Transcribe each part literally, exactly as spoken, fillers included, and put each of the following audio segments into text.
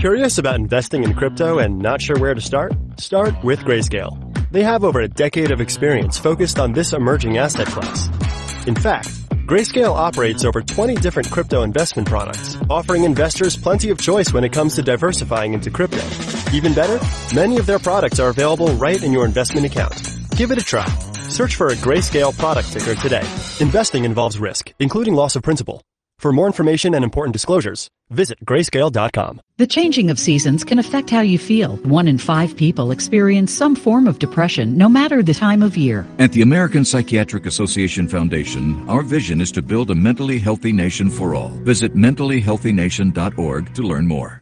Curious about investing in crypto and not sure where to start? Start with Grayscale. They have over a decade of experience focused on this emerging asset class. In fact, Grayscale operates over twenty different crypto investment products, offering investors plenty of choice when it comes to diversifying into crypto. Even better, many of their products are available right in your investment account. Give it a try. Search for a Grayscale product ticker today. Investing involves risk, including loss of principal. For more information and important disclosures, visit grayscale dot com. The changing of seasons can affect how you feel. One in five people experience some form of depression, no matter the time of year. At the American Psychiatric Association Foundation, our vision is to build a mentally healthy nation for all. Visit mentally healthy nation dot org to learn more.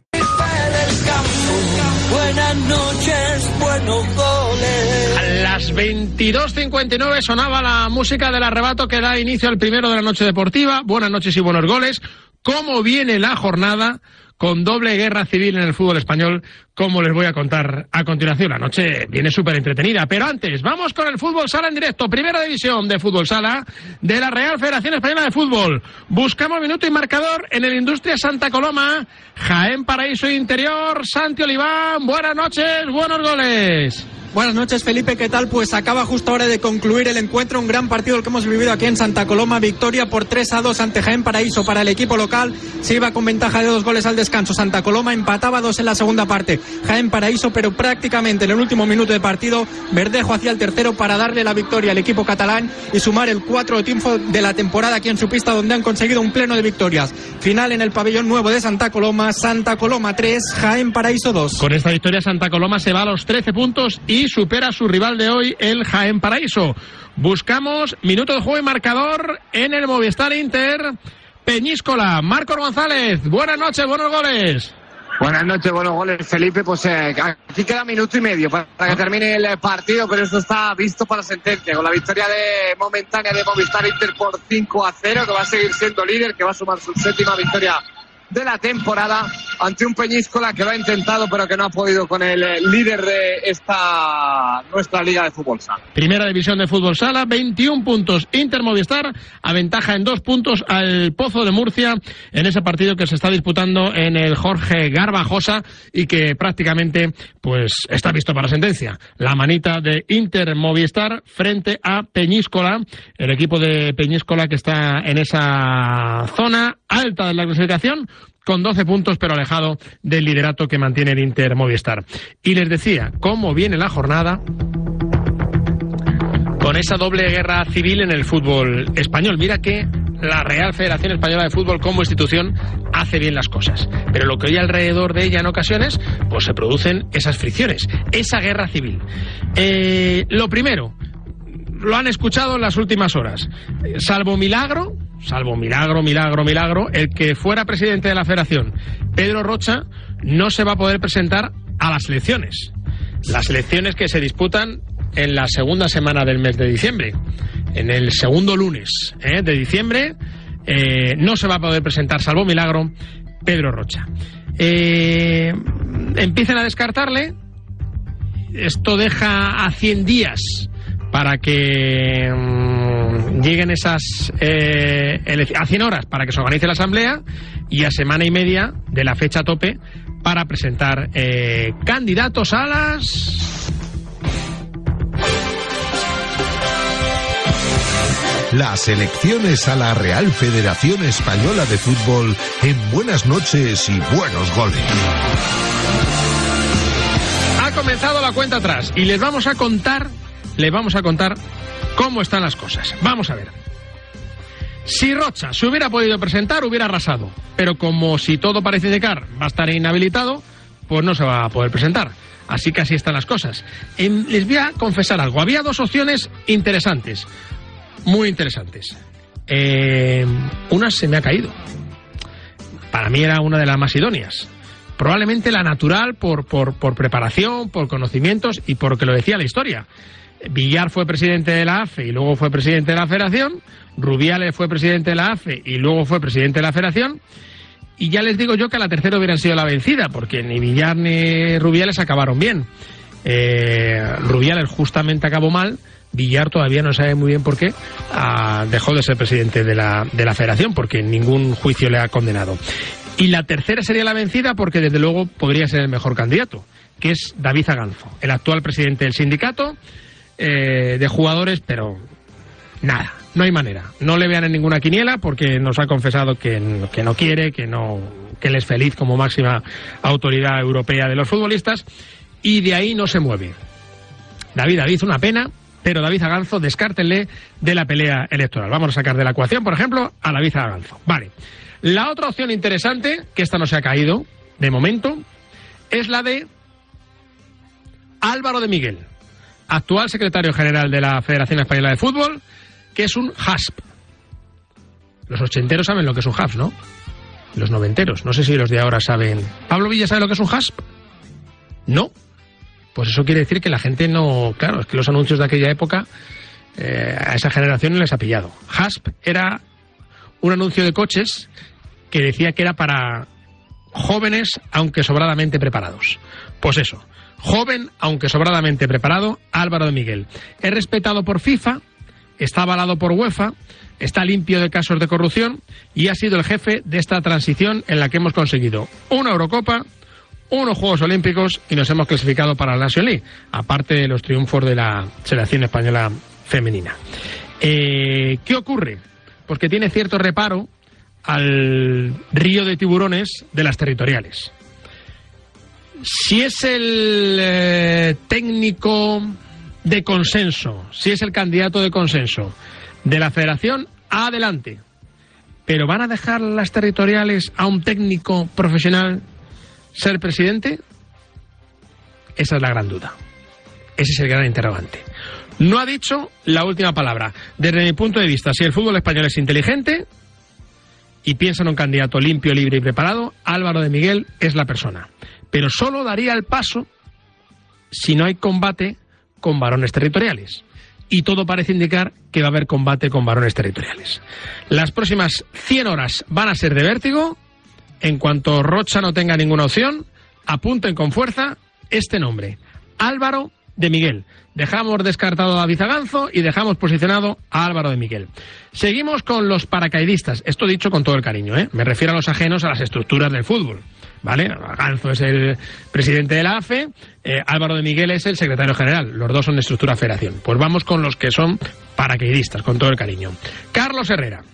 Buenas noches, buenos goles. A las veintidós cincuenta y nueve sonaba la música del arrebato que da inicio al primero de la noche deportiva. Buenas noches y buenos goles. ¿Cómo viene la jornada con doble guerra civil en el fútbol español? Como les voy a contar a continuación. La noche viene súper entretenida. Pero antes, vamos con el fútbol sala en directo. Primera división de fútbol sala de la Real Federación Española de Fútbol. Buscamos minuto y marcador en el Industria Santa Coloma. Jaén Paraíso Interior. Santi Oliván. Buenas noches, buenos goles. Buenas noches, Felipe, ¿qué tal? Pues acaba justo ahora de concluir el encuentro, un gran partido el que hemos vivido aquí en Santa Coloma, victoria por tres a dos ante Jaén Paraíso para el equipo local, se iba con ventaja de dos goles al descanso, Santa Coloma empataba dos en la segunda parte, Jaén Paraíso, pero prácticamente en el último minuto de partido, Verdejo hacía el tercero para darle la victoria al equipo catalán y sumar el cuatro de triunfo de la temporada aquí en su pista, donde han conseguido un pleno de victorias. Final en el pabellón nuevo de Santa Coloma, Santa Coloma tres, Jaén Paraíso dos. Con esta victoria Santa Coloma se va a los trece puntos y supera a su rival de hoy, el Jaén Paraíso. Buscamos minuto de juego y marcador en el Movistar Inter Peñíscola. Marcos González, buenas noches, buenos goles. Buenas noches, buenos goles, Felipe. Pues eh, aquí queda minuto y medio para que termine el partido, pero esto está visto para sentencia, con la victoria de momentánea de Movistar Inter por cinco a cero, que va a seguir siendo líder, que va a sumar su séptima victoria de la temporada ante un Peñíscola que lo ha intentado pero que no ha podido con el líder de esta nuestra liga de fútbol sala. Primera división de fútbol sala, veintiún puntos Inter Movistar, aventaja en dos puntos al Pozo de Murcia en ese partido que se está disputando en el Jorge Garbajosa y que prácticamente pues está visto para sentencia. La manita de Inter Movistar frente a Peñíscola, el equipo de Peñíscola que está en esa zona alta de la clasificación con doce puntos, pero alejado del liderato que mantiene el Inter Movistar. Y les decía, ¿cómo viene la jornada con esa doble guerra civil en el fútbol español? Mira que la Real Federación Española de Fútbol como institución hace bien las cosas, pero lo que hay alrededor de ella en ocasiones, pues se producen esas fricciones, esa guerra civil. Eh, lo primero, lo han escuchado en las últimas horas, salvo milagro, salvo milagro, milagro, milagro, el que fuera presidente de la Federación, Pedro Rocha, no se va a poder presentar a las elecciones. Las elecciones que se disputan en la segunda semana del mes de diciembre, en el segundo lunes ¿eh? de diciembre, eh, no se va a poder presentar, salvo milagro, Pedro Rocha. Eh, empiezan a descartarle, esto deja a cien días para que mmm, lleguen esas eh, a cien horas para que se organice la asamblea y a semana y media de la fecha tope para presentar eh, candidatos a las... Las elecciones a la Real Federación Española de Fútbol en Buenas noches y buenos goles. Ha comenzado la cuenta atrás y les vamos a contar Les vamos a contar cómo están las cosas. Vamos a ver. Si Rocha se hubiera podido presentar, hubiera arrasado. Pero como si todo parece indicar va a estar inhabilitado, pues no se va a poder presentar. Así que así están las cosas. En, les voy a confesar algo. Había dos opciones interesantes. Muy interesantes. Eh, una se me ha caído. Para mí era una de las más idóneas. Probablemente la natural por, por, por preparación, por conocimientos y por lo que lo decía la historia. Villar fue presidente de la A F E y luego fue presidente de la Federación, Rubiales fue presidente de la A F E y luego fue presidente de la Federación, y ya les digo yo que a la tercera hubieran sido la vencida, porque ni Villar ni Rubiales acabaron bien. Eh, Rubiales justamente acabó mal, Villar todavía no sabe muy bien por qué ah, dejó de ser presidente de la, de la Federación, porque ningún juicio le ha condenado. Y la tercera sería la vencida porque desde luego podría ser el mejor candidato, que es David Aganzo, el actual presidente del sindicato eh, de jugadores, pero nada, no hay manera. No le vean en ninguna quiniela porque nos ha confesado que, que no quiere, que no, que él es feliz como máxima autoridad europea de los futbolistas y de ahí no se mueve. David David, una pena, pero David Aganzo, descártenle de la pelea electoral. Vamos a sacar de la ecuación, por ejemplo, a David Aganzo. Vale. La otra opción interesante, que esta no se ha caído de momento, es la de Álvaro de Miguel, actual secretario general de la Federación Española de Fútbol, que es un H A S P. Los ochenteros saben lo que es un H A S P, ¿no? Los noventeros. No sé si los de ahora saben. ¿Pablo Villa sabe lo que es un H A S P? No. Pues eso quiere decir que la gente no... Claro, es que los anuncios de aquella época eh, a esa generación no les ha pillado. H A S P era un anuncio de coches que decía que era para jóvenes, aunque sobradamente preparados. Pues eso, joven, aunque sobradamente preparado, Álvaro de Miguel. Es respetado por FIFA, está avalado por UEFA, está limpio de casos de corrupción y ha sido el jefe de esta transición en la que hemos conseguido una Eurocopa, unos Juegos Olímpicos y nos hemos clasificado para la National League, aparte de los triunfos de la selección española femenina. Eh, ¿Qué ocurre? Pues que tiene cierto reparo al río de tiburones de las territoriales. Si es el eh, técnico de consenso, si es el candidato de consenso de la federación, adelante. Pero ¿van a dejar las territoriales a un técnico profesional ser presidente? Esa es la gran duda. Ese es el gran interrogante. No ha dicho la última palabra. Desde mi punto de vista, si el fútbol español es inteligente y piensa en un candidato limpio, libre y preparado, Álvaro de Miguel es la persona. Pero solo daría el paso si no hay combate con varones territoriales. Y todo parece indicar que va a haber combate con varones territoriales. Las próximas cien horas van a ser de vértigo. En cuanto Rocha no tenga ninguna opción, apunten con fuerza este nombre, Álvaro de Miguel. Dejamos descartado a David Aganzo y dejamos posicionado a Álvaro de Miguel. Seguimos con los paracaidistas. Esto dicho con todo el cariño, ¿eh? Me refiero a los ajenos a las estructuras del fútbol, ¿vale? Aganzo es el presidente de la A F E, eh, Álvaro de Miguel es el secretario general. Los dos son de estructura federación. Pues vamos con los que son paracaidistas, con todo el cariño. Carlos Herrera.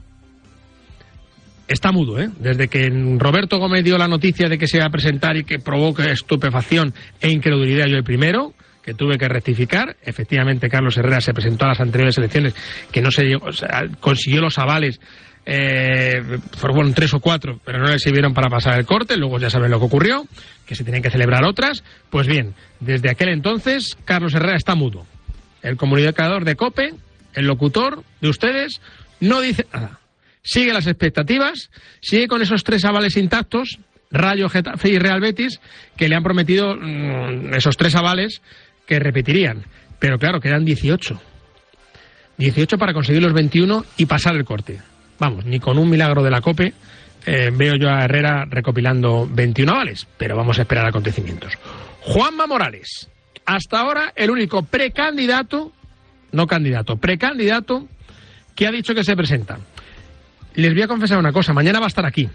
Está mudo, ¿eh? Desde que Roberto Gómez dio la noticia de que se iba a presentar y que provoca estupefacción e incredulidad, yo el primero, que tuve que rectificar. Efectivamente, Carlos Herrera se presentó a las anteriores elecciones, que no se llegó, o sea, consiguió los avales, eh, fueron tres o cuatro, pero no le sirvieron para pasar el corte. Luego ya saben lo que ocurrió, que se tenían que celebrar otras. Pues bien, desde aquel entonces, Carlos Herrera está mudo. El comunicador de COPE, el locutor de ustedes, no dice nada. Sigue las expectativas, sigue con esos tres avales intactos, Rayo, Getafe y Real Betis, que le han prometido mmm, esos tres avales que repetirían. Pero claro, quedan dieciocho. dieciocho para conseguir los veintiuno y pasar el corte. Vamos, ni con un milagro de la COPE eh, veo yo a Herrera recopilando veintiuno avales, pero vamos a esperar acontecimientos. Juanma Morales, hasta ahora el único precandidato, no candidato, precandidato que ha dicho que se presenta. Les voy a confesar una cosa, mañana va a estar aquí.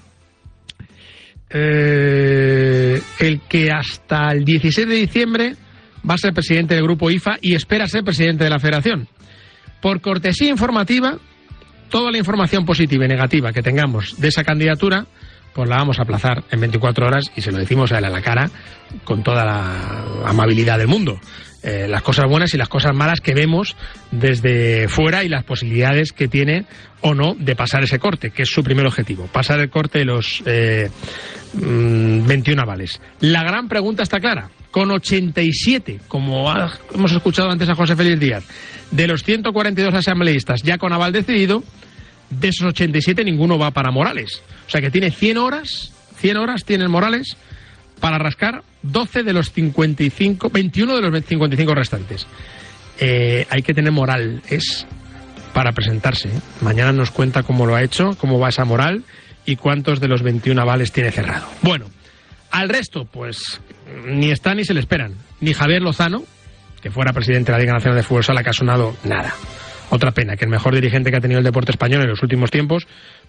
Eh, el que hasta el dieciséis de diciembre va a ser presidente del grupo I F A y espera ser presidente de la federación. Por cortesía informativa, toda la información positiva y negativa que tengamos de esa candidatura, pues la vamos a aplazar en veinticuatro horas y se lo decimos a él a la cara con toda la amabilidad del mundo. Eh, las cosas buenas y las cosas malas que vemos desde fuera y las posibilidades que tiene o no de pasar ese corte, que es su primer objetivo, pasar el corte de los eh, veintiuno avales. La gran pregunta está clara, con ochenta y siete, como ha, hemos escuchado antes a José Félix Díaz, de los ciento cuarenta y dos asambleístas ya con aval decidido, de esos ochenta y siete ninguno va para Morales. O sea que tiene cien horas, cien horas tiene Morales para rascar doce de los cincuenta y cinco, veintiuno de los cincuenta y cinco restantes. Eh, hay que tener moral, es para presentarse. ¿eh? Mañana nos cuenta cómo lo ha hecho, cómo va esa moral y cuántos de los veintiuno avales tiene cerrado. Bueno, al resto, pues ni están ni se le esperan. Ni Javier Lozano, que fuera presidente de la Liga Nacional de Fútbol Sala, que ha sonado nada. Otra pena, que el mejor dirigente que ha tenido el deporte español en los últimos tiempos,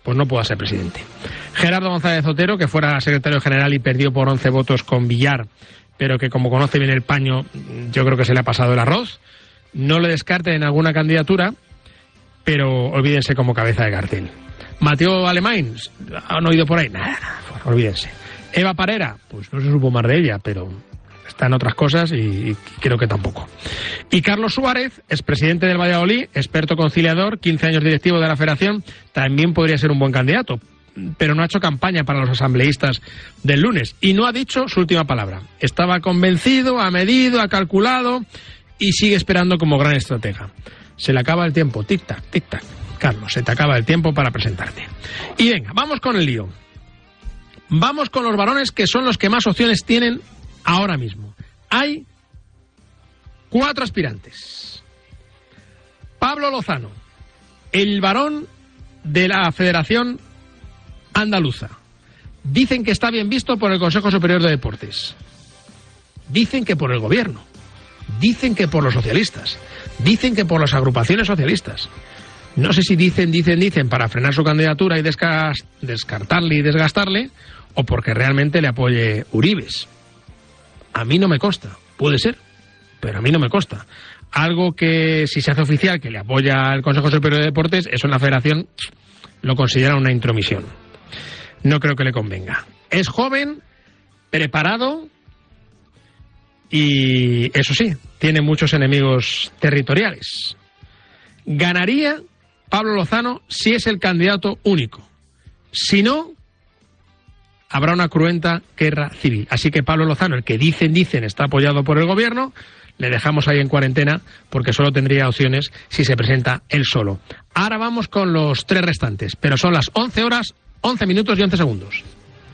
pues no pueda ser presidente. Gerardo González Otero, que fuera secretario general y perdió por once votos con Villar, pero que como conoce bien el paño, yo creo que se le ha pasado el arroz. No le descarten en alguna candidatura, pero olvídense como cabeza de cartel. Mateo Alemán, ¿han oído por ahí? Nada, nada, olvídense. Eva Parera, pues no se supo más de ella, pero está en otras cosas y, y creo que tampoco. Y Carlos Suárez, expresidente del Valladolid, experto conciliador, quince años directivo de la Federación, también podría ser un buen candidato, pero no ha hecho campaña para los asambleístas del lunes y no ha dicho su última palabra. Estaba convencido, ha medido, ha calculado y sigue esperando como gran estratega. Se le acaba el tiempo, tic-tac, tic-tac. Carlos, se te acaba el tiempo para presentarte. Y venga, vamos con el lío. Vamos con los varones, que son los que más opciones tienen ahora mismo. Hay cuatro aspirantes. Pablo Lozano, el varón de la Federación Andaluza. Dicen que está bien visto por el Consejo Superior de Deportes. Dicen que por el gobierno. Dicen que por los socialistas. Dicen que por las agrupaciones socialistas. No sé si dicen, dicen, dicen para frenar su candidatura y desca- descartarle y desgastarle, o porque realmente le apoye Uribes. A mí no me consta, puede ser, pero a mí no me consta. Algo que si se hace oficial que le apoya el Consejo Superior de Deportes, eso en la Federación lo considera una intromisión. No creo que le convenga. Es joven, preparado y, eso sí, tiene muchos enemigos territoriales. Ganaría Pablo Lozano si es el candidato único. Si no, habrá una cruenta guerra civil. Así que Pablo Lozano, el que dicen, dicen, está apoyado por el gobierno, le dejamos ahí en cuarentena porque solo tendría opciones si se presenta él solo. Ahora vamos con los tres restantes, pero son las once horas, once minutos y once segundos.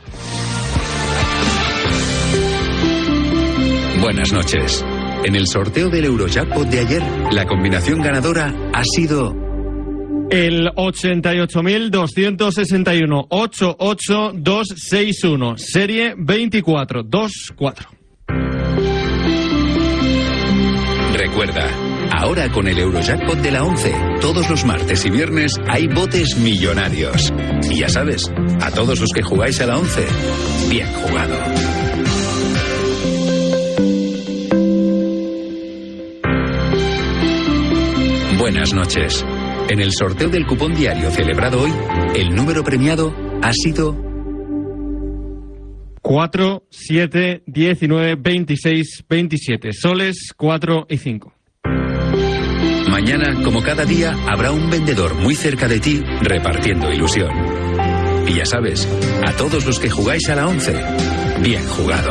Buenas noches. En el sorteo del Eurojackpot de ayer, la combinación ganadora ha sido el ochenta y ocho mil doscientos sesenta y uno, ochenta y ocho mil doscientos sesenta y uno, serie veinticuatro veinticuatro. Recuerda, ahora con el Eurojackpot de la once, todos los martes y viernes hay botes millonarios. Y ya sabes, a todos los que jugáis a la once, bien jugado. Buenas noches. En el sorteo del cupón diario celebrado hoy, el número premiado ha sido cuatro, siete, diecinueve, veintiséis, veintisiete, soles cuatro y cinco. Mañana, como cada día, habrá un vendedor muy cerca de ti repartiendo ilusión. Y ya sabes, a todos los que jugáis a la once, bien jugado.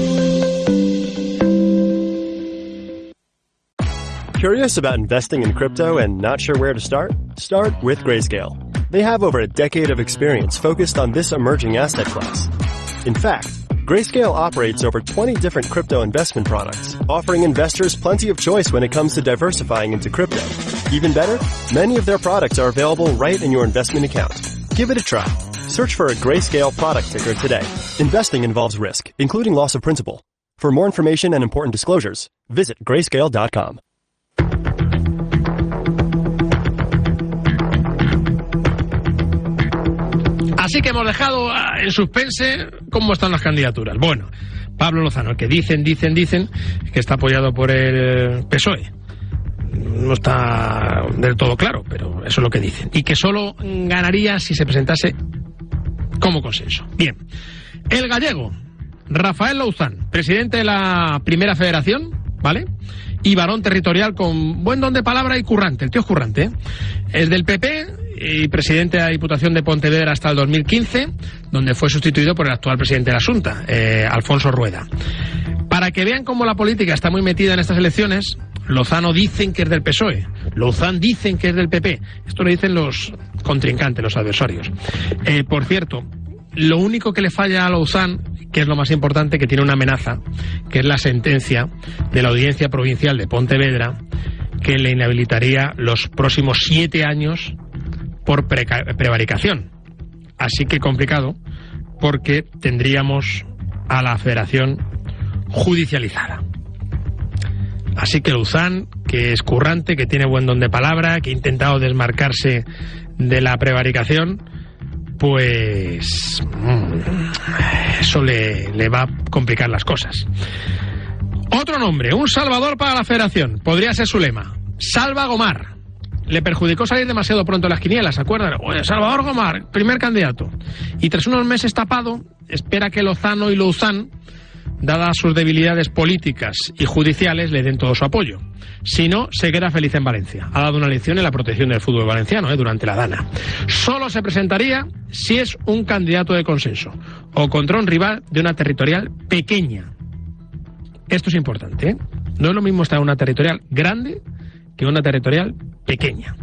Curious about investing in crypto and not sure where to start? Start with Grayscale. They have over a decade of experience focused on this emerging asset class. In fact, Grayscale operates over twenty different crypto investment products, offering investors plenty of choice when it comes to diversifying into crypto. Even better, many of their products are available right in your investment account. Give it a try. Search for a Grayscale product ticker today. Investing involves risk, including loss of principal. For more information and important disclosures, visit grayscale dot com. Así que hemos dejado en suspense cómo están las candidaturas. Bueno, Pablo Lozano, que dicen, dicen, dicen que está apoyado por el P S O E. No está del todo claro, pero eso es lo que dicen. Y que solo ganaría si se presentase como consenso. Bien. El gallego, Rafael Louzán, presidente de la Primera Federación, ¿vale? Y varón territorial con buen don de palabra y currante. El tío es currante, ¿eh? Es del P P y presidente de la Diputación de Pontevedra hasta el dos mil quince, donde fue sustituido por el actual presidente de la Xunta, eh, Alfonso Rueda. Para que vean cómo la política está muy metida en estas elecciones, Lozano dicen que es del P S O E, Louzán dicen que es del P P. Esto lo dicen los contrincantes, los adversarios. Eh, por cierto, lo único que le falla a Louzán, que es lo más importante, que tiene una amenaza, que es la sentencia de la Audiencia Provincial de Pontevedra, que le inhabilitaría los próximos siete años por preca- prevaricación. Así que complicado, porque tendríamos a la Federación judicializada. Así que Louzán, que es currante, que tiene buen don de palabra, que ha intentado desmarcarse de la prevaricación, pues eso le, le va a complicar las cosas. Otro nombre, un salvador para la federación, podría ser su lema. Salva Gomar. Le perjudicó salir demasiado pronto en las quinielas, ¿se acuerdan? Oye, Salvador Gomar, primer candidato. Y tras unos meses tapado, espera que Lozano y Louzán, dadas sus debilidades políticas y judiciales, le den todo su apoyo. Si no, se queda feliz en Valencia. Ha dado una lección en la protección del fútbol valenciano ¿eh? durante la Dana. Solo se presentaría si es un candidato de consenso o contra un rival de una territorial pequeña. Esto es importante, ¿eh? No es lo mismo estar en una territorial grande que una territorial pequeña.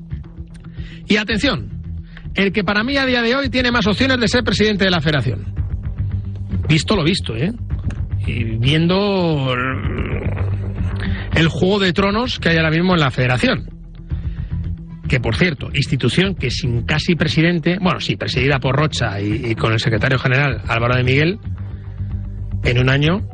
Y atención, el que para mí a día de hoy tiene más opciones de ser presidente de la federación. Visto lo visto, ¿eh? Y viendo el juego de tronos que hay ahora mismo en la federación. Que, por cierto, institución que sin casi presidente, bueno, sí, presidida por Rocha y, y con el secretario general Álvaro de Miguel, en un año,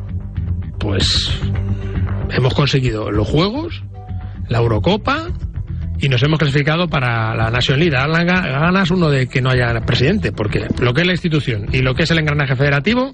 pues hemos conseguido los Juegos, la Eurocopa y nos hemos clasificado para la Nation League. Dan ganas uno de que no haya presidente, porque lo que es la institución y lo que es el engranaje federativo,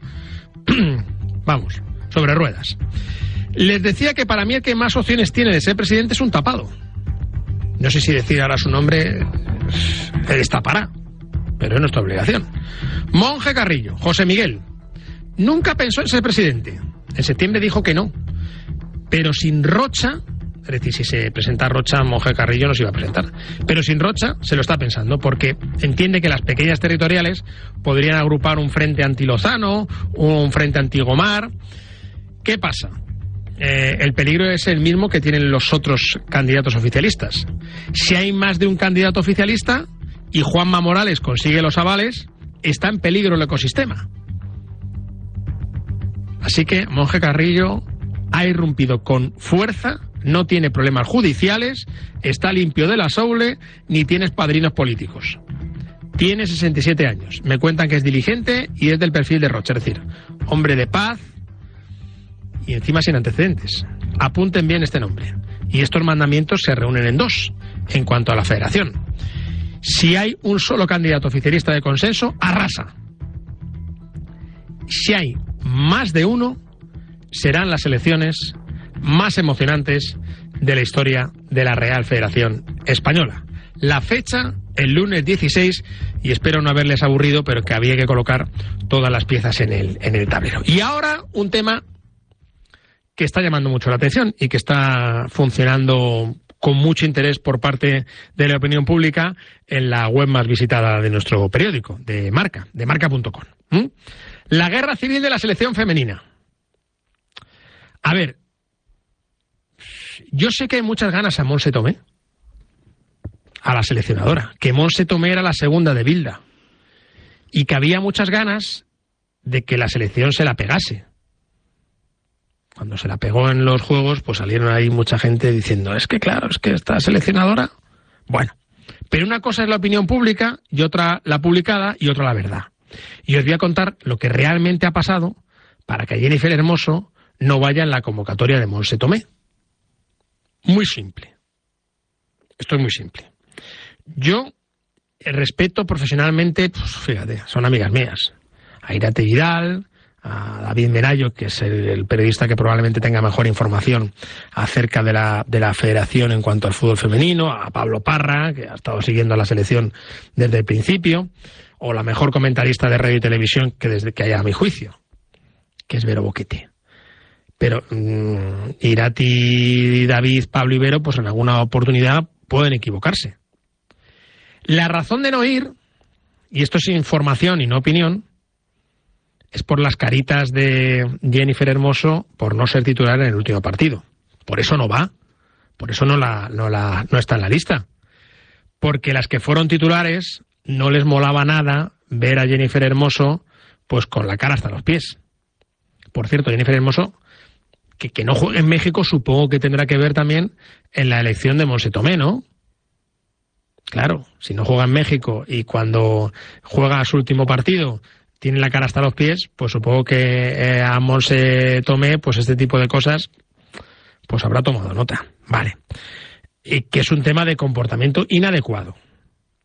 vamos, sobre ruedas. Les decía que para mí el que más opciones tiene de ser presidente es un tapado. No sé si decir ahora su nombre, él destapará, pero es nuestra obligación. Monje Carrillo, José Miguel, nunca pensó en ser presidente. En septiembre dijo que no, pero sin Rocha, es decir, si se presenta Rocha, Monje Carrillo no se iba a presentar, pero sin Rocha se lo está pensando, porque entiende que las pequeñas territoriales podrían agrupar un frente anti-Lozano, un frente anti-Gomar. ¿Qué pasa? Eh, el peligro es el mismo que tienen los otros candidatos oficialistas. Si hay más de un candidato oficialista y Juanma Morales consigue los avales, está en peligro el ecosistema. Así que Monje Carrillo ha irrumpido con fuerza, no tiene problemas judiciales, está limpio de la soule, ni tiene padrinos políticos. Tiene sesenta y siete años. Me cuentan que es diligente y es del perfil de Rocha, es decir, hombre de paz y encima sin antecedentes. Apunten bien este nombre. Y estos mandamientos se reúnen en dos, en cuanto a la federación. Si hay un solo candidato oficialista de consenso, arrasa. Si hay más de uno, serán las elecciones más emocionantes de la historia de la Real Federación Española. La fecha, el lunes dieciséis, y espero no haberles aburrido, pero que había que colocar todas las piezas en el, en el tablero. Y ahora un tema que está llamando mucho la atención y que está funcionando con mucho interés por parte de la opinión pública en la web más visitada de nuestro periódico, de Marca, de marca punto com. ¿Mm? La guerra civil de la selección femenina. A ver, yo sé que hay muchas ganas a Montse Tomé, a la seleccionadora, que Montse Tomé era la segunda de Bilda y que había muchas ganas de que la selección se la pegase. Cuando se la pegó en los Juegos, pues salieron ahí mucha gente diciendo, es que claro, es que esta seleccionadora... Bueno, pero una cosa es la opinión pública y otra la publicada y otra la verdad. Y os voy a contar lo que realmente ha pasado para que Jennifer Hermoso no vaya en la convocatoria de Montse Tomé. Muy simple. Esto es muy simple. Yo respeto profesionalmente, pues fíjate, son amigas mías. A Irate Vidal, a David Menayo, que es el, el periodista que probablemente tenga mejor información acerca de la, de la federación en cuanto al fútbol femenino, a Pablo Parra, que ha estado siguiendo a la selección desde el principio, o la mejor comentarista de radio y televisión que desde que haya a mi juicio, que es Vero Boquete. Pero mmm, Irati, David, Pablo y Vero, pues en alguna oportunidad pueden equivocarse. La razón de no ir, y esto es información y no opinión, es por las caritas de Jennifer Hermoso por no ser titular en el último partido. Por eso no va, por eso no, la, no, la, no está en la lista. Porque las que fueron titulares no les molaba nada ver a Jennifer Hermoso pues con la cara hasta los pies. Por cierto, Jennifer Hermoso, que, que no juegue en México, supongo que tendrá que ver también en la elección de Montse Tomé, ¿no? Claro, si no juega en México y cuando juega su último partido tiene la cara hasta los pies, pues supongo que eh, a Montse Tomé, pues este tipo de cosas, pues habrá tomado nota. Vale. Y que es un tema de comportamiento inadecuado.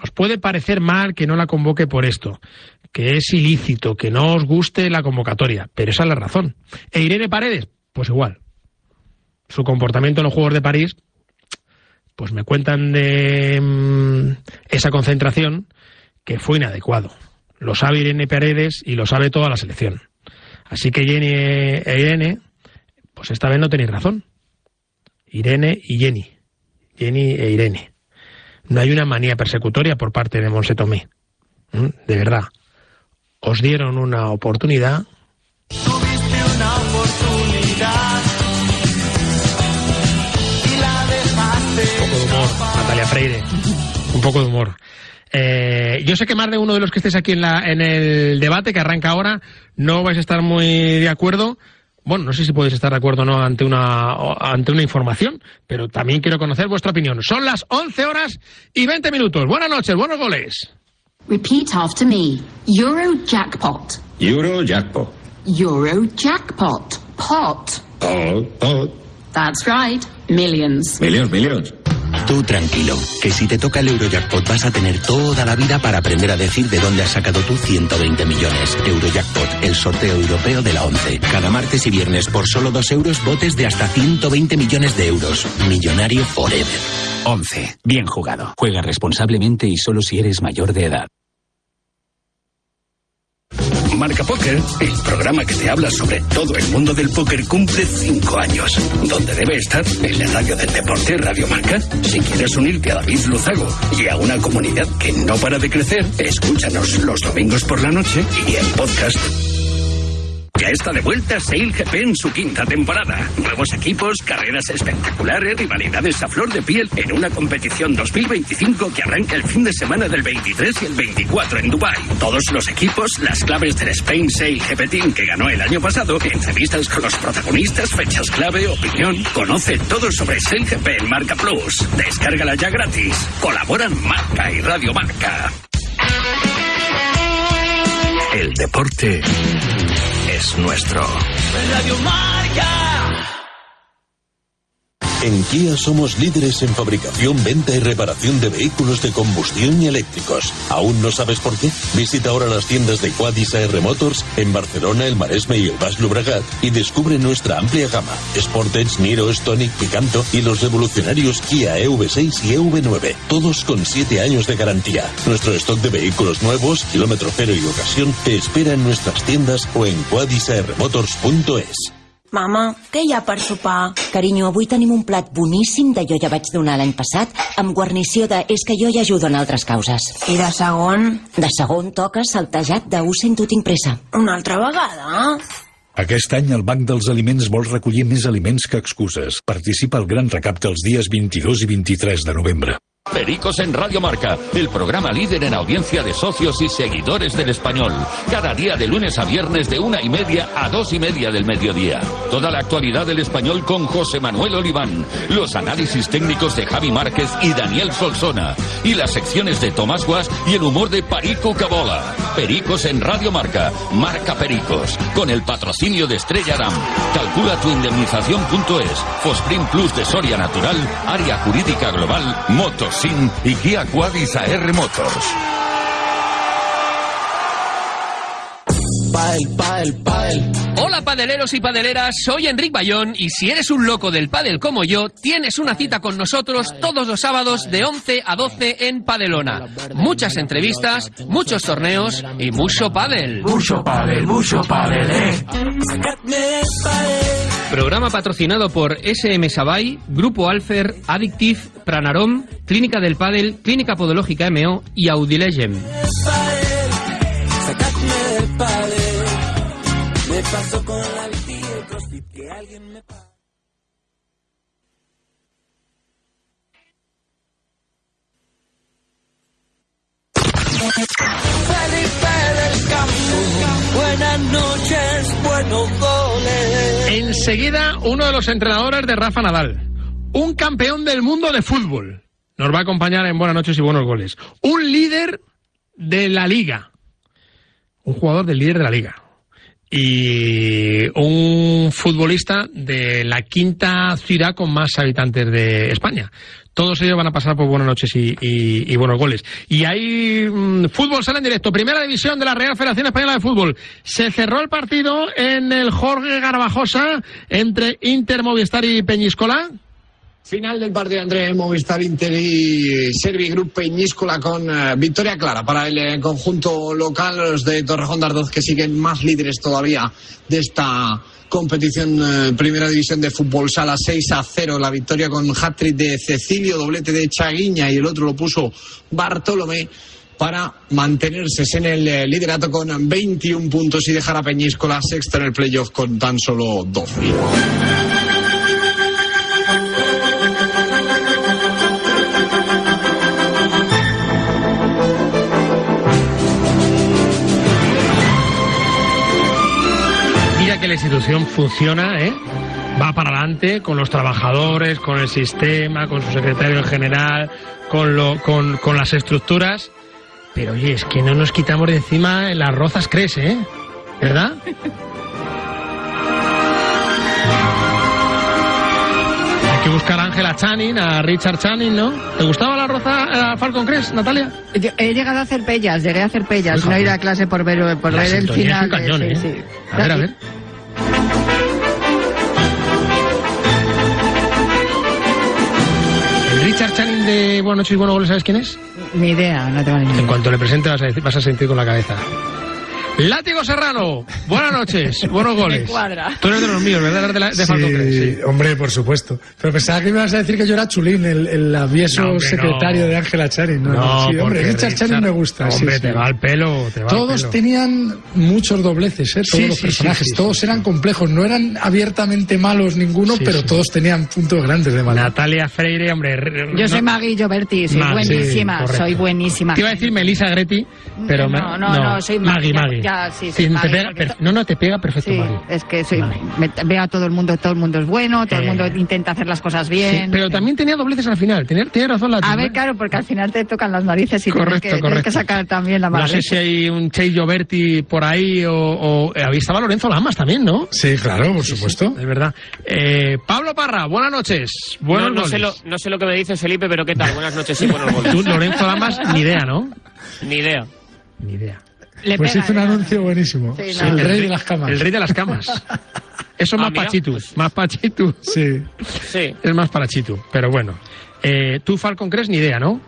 os puede parecer mal que no la convoque por esto, que es ilícito, que no os guste la convocatoria, pero esa es la razón. ¿E Irene Paredes? Pues igual. Su comportamiento en los Juegos de París, pues me cuentan de mmm, esa concentración que fue inadecuado. Lo sabe Irene Paredes y lo sabe toda la selección. Así que Jenny e Irene, pues esta vez no tenéis razón. Irene y Jenny. Jenny e Irene. No hay una manía persecutoria por parte de Montse Tomé. ¿Mm? De verdad. Os dieron una oportunidad. Tuviste una oportunidad y la dejaste. Un poco de humor, Natalia Freire. Un poco de humor. Eh, yo sé que más de uno de los que estéis aquí en, la, en el debate que arranca ahora no vais a estar muy de acuerdo. Bueno, no sé si podéis estar de acuerdo o no ante una, ante una información, pero también quiero conocer vuestra opinión. Son las once horas y veinte minutos. Buenas noches, buenos goles. Repeat after me. Eurojackpot. Eurojackpot. Eurojackpot. Pot. Pot, pot. That's right. Millions. Millions, millions. Tú tranquilo, que si te toca el Eurojackpot vas a tener toda la vida para aprender a decir de dónde has sacado tú ciento veinte millones. Eurojackpot, el sorteo europeo de la once. Cada martes y viernes por solo dos euros botes de hasta ciento veinte millones de euros. Millonario forever. once. Bien jugado. Juega responsablemente y solo si eres mayor de edad. Marca Póker, el programa que te habla sobre todo el mundo del póker, cumple cinco años. ¿Dónde debe estar? En la radio del deporte, Radio Marca. Si quieres unirte a David Luzago y a una comunidad que no para de crecer, escúchanos los domingos por la noche y en podcast. Ya está de vuelta Sail G P en su quinta temporada. Nuevos equipos, carreras espectaculares, rivalidades a flor de piel en una competición dos mil veinticinco que arranca el fin de semana del veintitrés y el veinticuatro en Dubái. Todos los equipos, las claves del Spain Sail G P Team que ganó el año pasado, entrevistas con los protagonistas, fechas clave, opinión. Conoce todo sobre Sail G P en Marca Plus. Descárgala ya gratis. Colaboran Marca y Radio Marca. El deporte es nuestro. Radio Marca. En Kia somos líderes en fabricación, venta y reparación de vehículos de combustión y eléctricos. ¿Aún no sabes por qué? Visita ahora las tiendas de Quadis A R Motors en Barcelona, el Maresme y el Baix Llobregat y descubre nuestra amplia gama. Sportage, Niro, Stonic, Picanto y los revolucionarios Kia E V seis y E V nueve. Todos con siete años de garantía. Nuestro stock de vehículos nuevos, kilómetro cero y ocasión te espera en nuestras tiendas o en quadis a r motors punto es. Mama, què hi ha per sopar? Carinyo, avui tenim un plat boníssim de jo ja vaig donar l'any passat, amb guarnició de és que jo ja ajudo en altres causes. I de segon? De segon toca saltejat de ho sento tinc pressa. Una altra vegada? Aquest any el Banc dels Aliments vol recollir més aliments que excuses. Participa al gran recapte els dies veintidós i vint-i-tres de novembre. Pericos en Radio Marca, el programa líder en audiencia de socios y seguidores del Español. Cada día de lunes a viernes de una y media a dos y media del mediodía. Toda la actualidad del Español con José Manuel Oliván, los análisis técnicos de Javi Márquez y Daniel Solsona, y las secciones de Tomás Guas y el humor de Perico Cabola. Pericos en Radio Marca, Marca Pericos, con el patrocinio de Estrella Damm. Calcula tu indemnización punto es, Fosprin Plus de Soria Natural, Área Jurídica Global, Motos Sin y Kia Quadis A R Motors. Padel, padel, padel. Hola padeleros y padeleras, soy Enric Bayón y si eres un loco del pádel como yo, tienes una cita con nosotros todos los sábados de once a doce en Padelona. Muchas entrevistas, muchos torneos y mucho pádel. Mucho pádel, mucho pádel, eh. Programa patrocinado por S M Sabay, Grupo Alfer, Addictive, Pranarom, Clínica del Pádel, Clínica Podológica M O y Audilegem. Me pasó con la bici y el crossfit que alguien me paga. Felipe del Campo, buenas noches, buenos goles. Enseguida, uno de los entrenadores de Rafa Nadal, un campeón del mundo de fútbol, nos va a acompañar en Buenas noches y buenos goles. Un líder de la liga, un jugador del líder de la liga. Y un futbolista de la quinta ciudad con más habitantes de España. todos ellos van a pasar por buenas noches y, y, y buenos goles. Y hay mmm, fútbol sale en directo, primera división de la Real Federación Española de Fútbol. Se cerró el partido en el Jorge Garbajosa entre Inter, Movistar y Peñíscola. Final del partido entre Movistar Inter y Servigroup Peñíscola con uh, victoria clara para el eh, conjunto local, los de Torrejón de Ardoz, que siguen más líderes todavía de esta competición eh, primera división de fútbol sala. Seis a cero la victoria con hat-trick de Cecilio, doblete de Chaguiña y el otro lo puso Bartolomé para mantenerse en el eh, liderato con veintiún puntos y dejar a Peñíscola sexto en el playoff con tan solo doce. Que la institución funciona, ¿eh? Va para adelante con los trabajadores, con el sistema, con su secretario general, con, lo, con, con las estructuras. Pero oye, es que no nos quitamos de encima las rozas crece, ¿eh? ¿Verdad? Hay que buscar a Ángela Channing, a Richard Channing, ¿no? ¿Te gustaba la roza, a Falcon Crest, Natalia? Yo he llegado a hacer pellas, llegué a hacer pellas, no ir a clase por ver, por ver el final. Es un cañón, de, ¿eh? sí, sí. A ver, a ver. ¿El Richard Channing de Buenas noches y buenos goles, sabes quién es? Ni idea, no tengo ni idea. En cuanto le presente vas a, decir, vas a sentir con la cabeza. Látigo Serrano, buenas noches, buenos goles. Me cuadra. Tú eres de los míos, ¿verdad? De, la, de sí, Falcon Crest, sí, hombre, por supuesto. Pero pensaba que me ibas a decir que yo era Chulín, el, el avieso no, secretario no. de Ángela Channing. No, no, sí, hombre, Richard, Richard Channing me gusta. Hombre, sí, te sí. va al pelo, te va Todos al pelo. tenían muchos dobleces, ¿eh? Todos sí, los sí, personajes, sí, sí, todos sí, eran sí. complejos, no eran abiertamente malos ninguno, sí, pero sí. todos tenían puntos grandes de maldad. Natalia Freire, hombre. Yo no. soy Maggie Gioberti, soy Mag, buenísima, sí, soy buenísima. Te iba a decir Melissa Gretti, pero no, no, no, no soy Maggie. Maggie, ya, ya, sí, soy sí, Maggie, te pega, per... No, no, te pega perfecto, sí, Maggie. Es que soy, me, veo a todo el mundo, todo el mundo es bueno, todo eh, el mundo intenta hacer las cosas bien. Sí, pero también tenía dobleces al final, tenía, tenía razón la A ver, claro, porque al final te tocan las narices y correcto, tienes, que, correcto. tienes que sacar también la mala. No sé si hay un Che Gioberti por ahí o, o ahí estaba Lorenzo Lamas también, ¿no? Sí, claro, por sí, supuesto. Sí, es verdad. Eh, Pablo Parra, buenas noches. Buenos no, no, goles. sé lo, no sé lo que me dice Felipe, pero ¿qué tal? Buenas noches y buenos goles. Tú, Lorenzo Lamas, ni idea, ¿no? Ni idea. Ni idea. Le pues pega, hizo un ¿no? anuncio buenísimo. Sí, no. El rey de las camas. El rey de las camas. Eso es ah, más pachitus. Más pachitus. Sí. Sí. Es más para Chitu. Pero bueno. Eh, tú, Falcon Crest, ni idea, ¿no?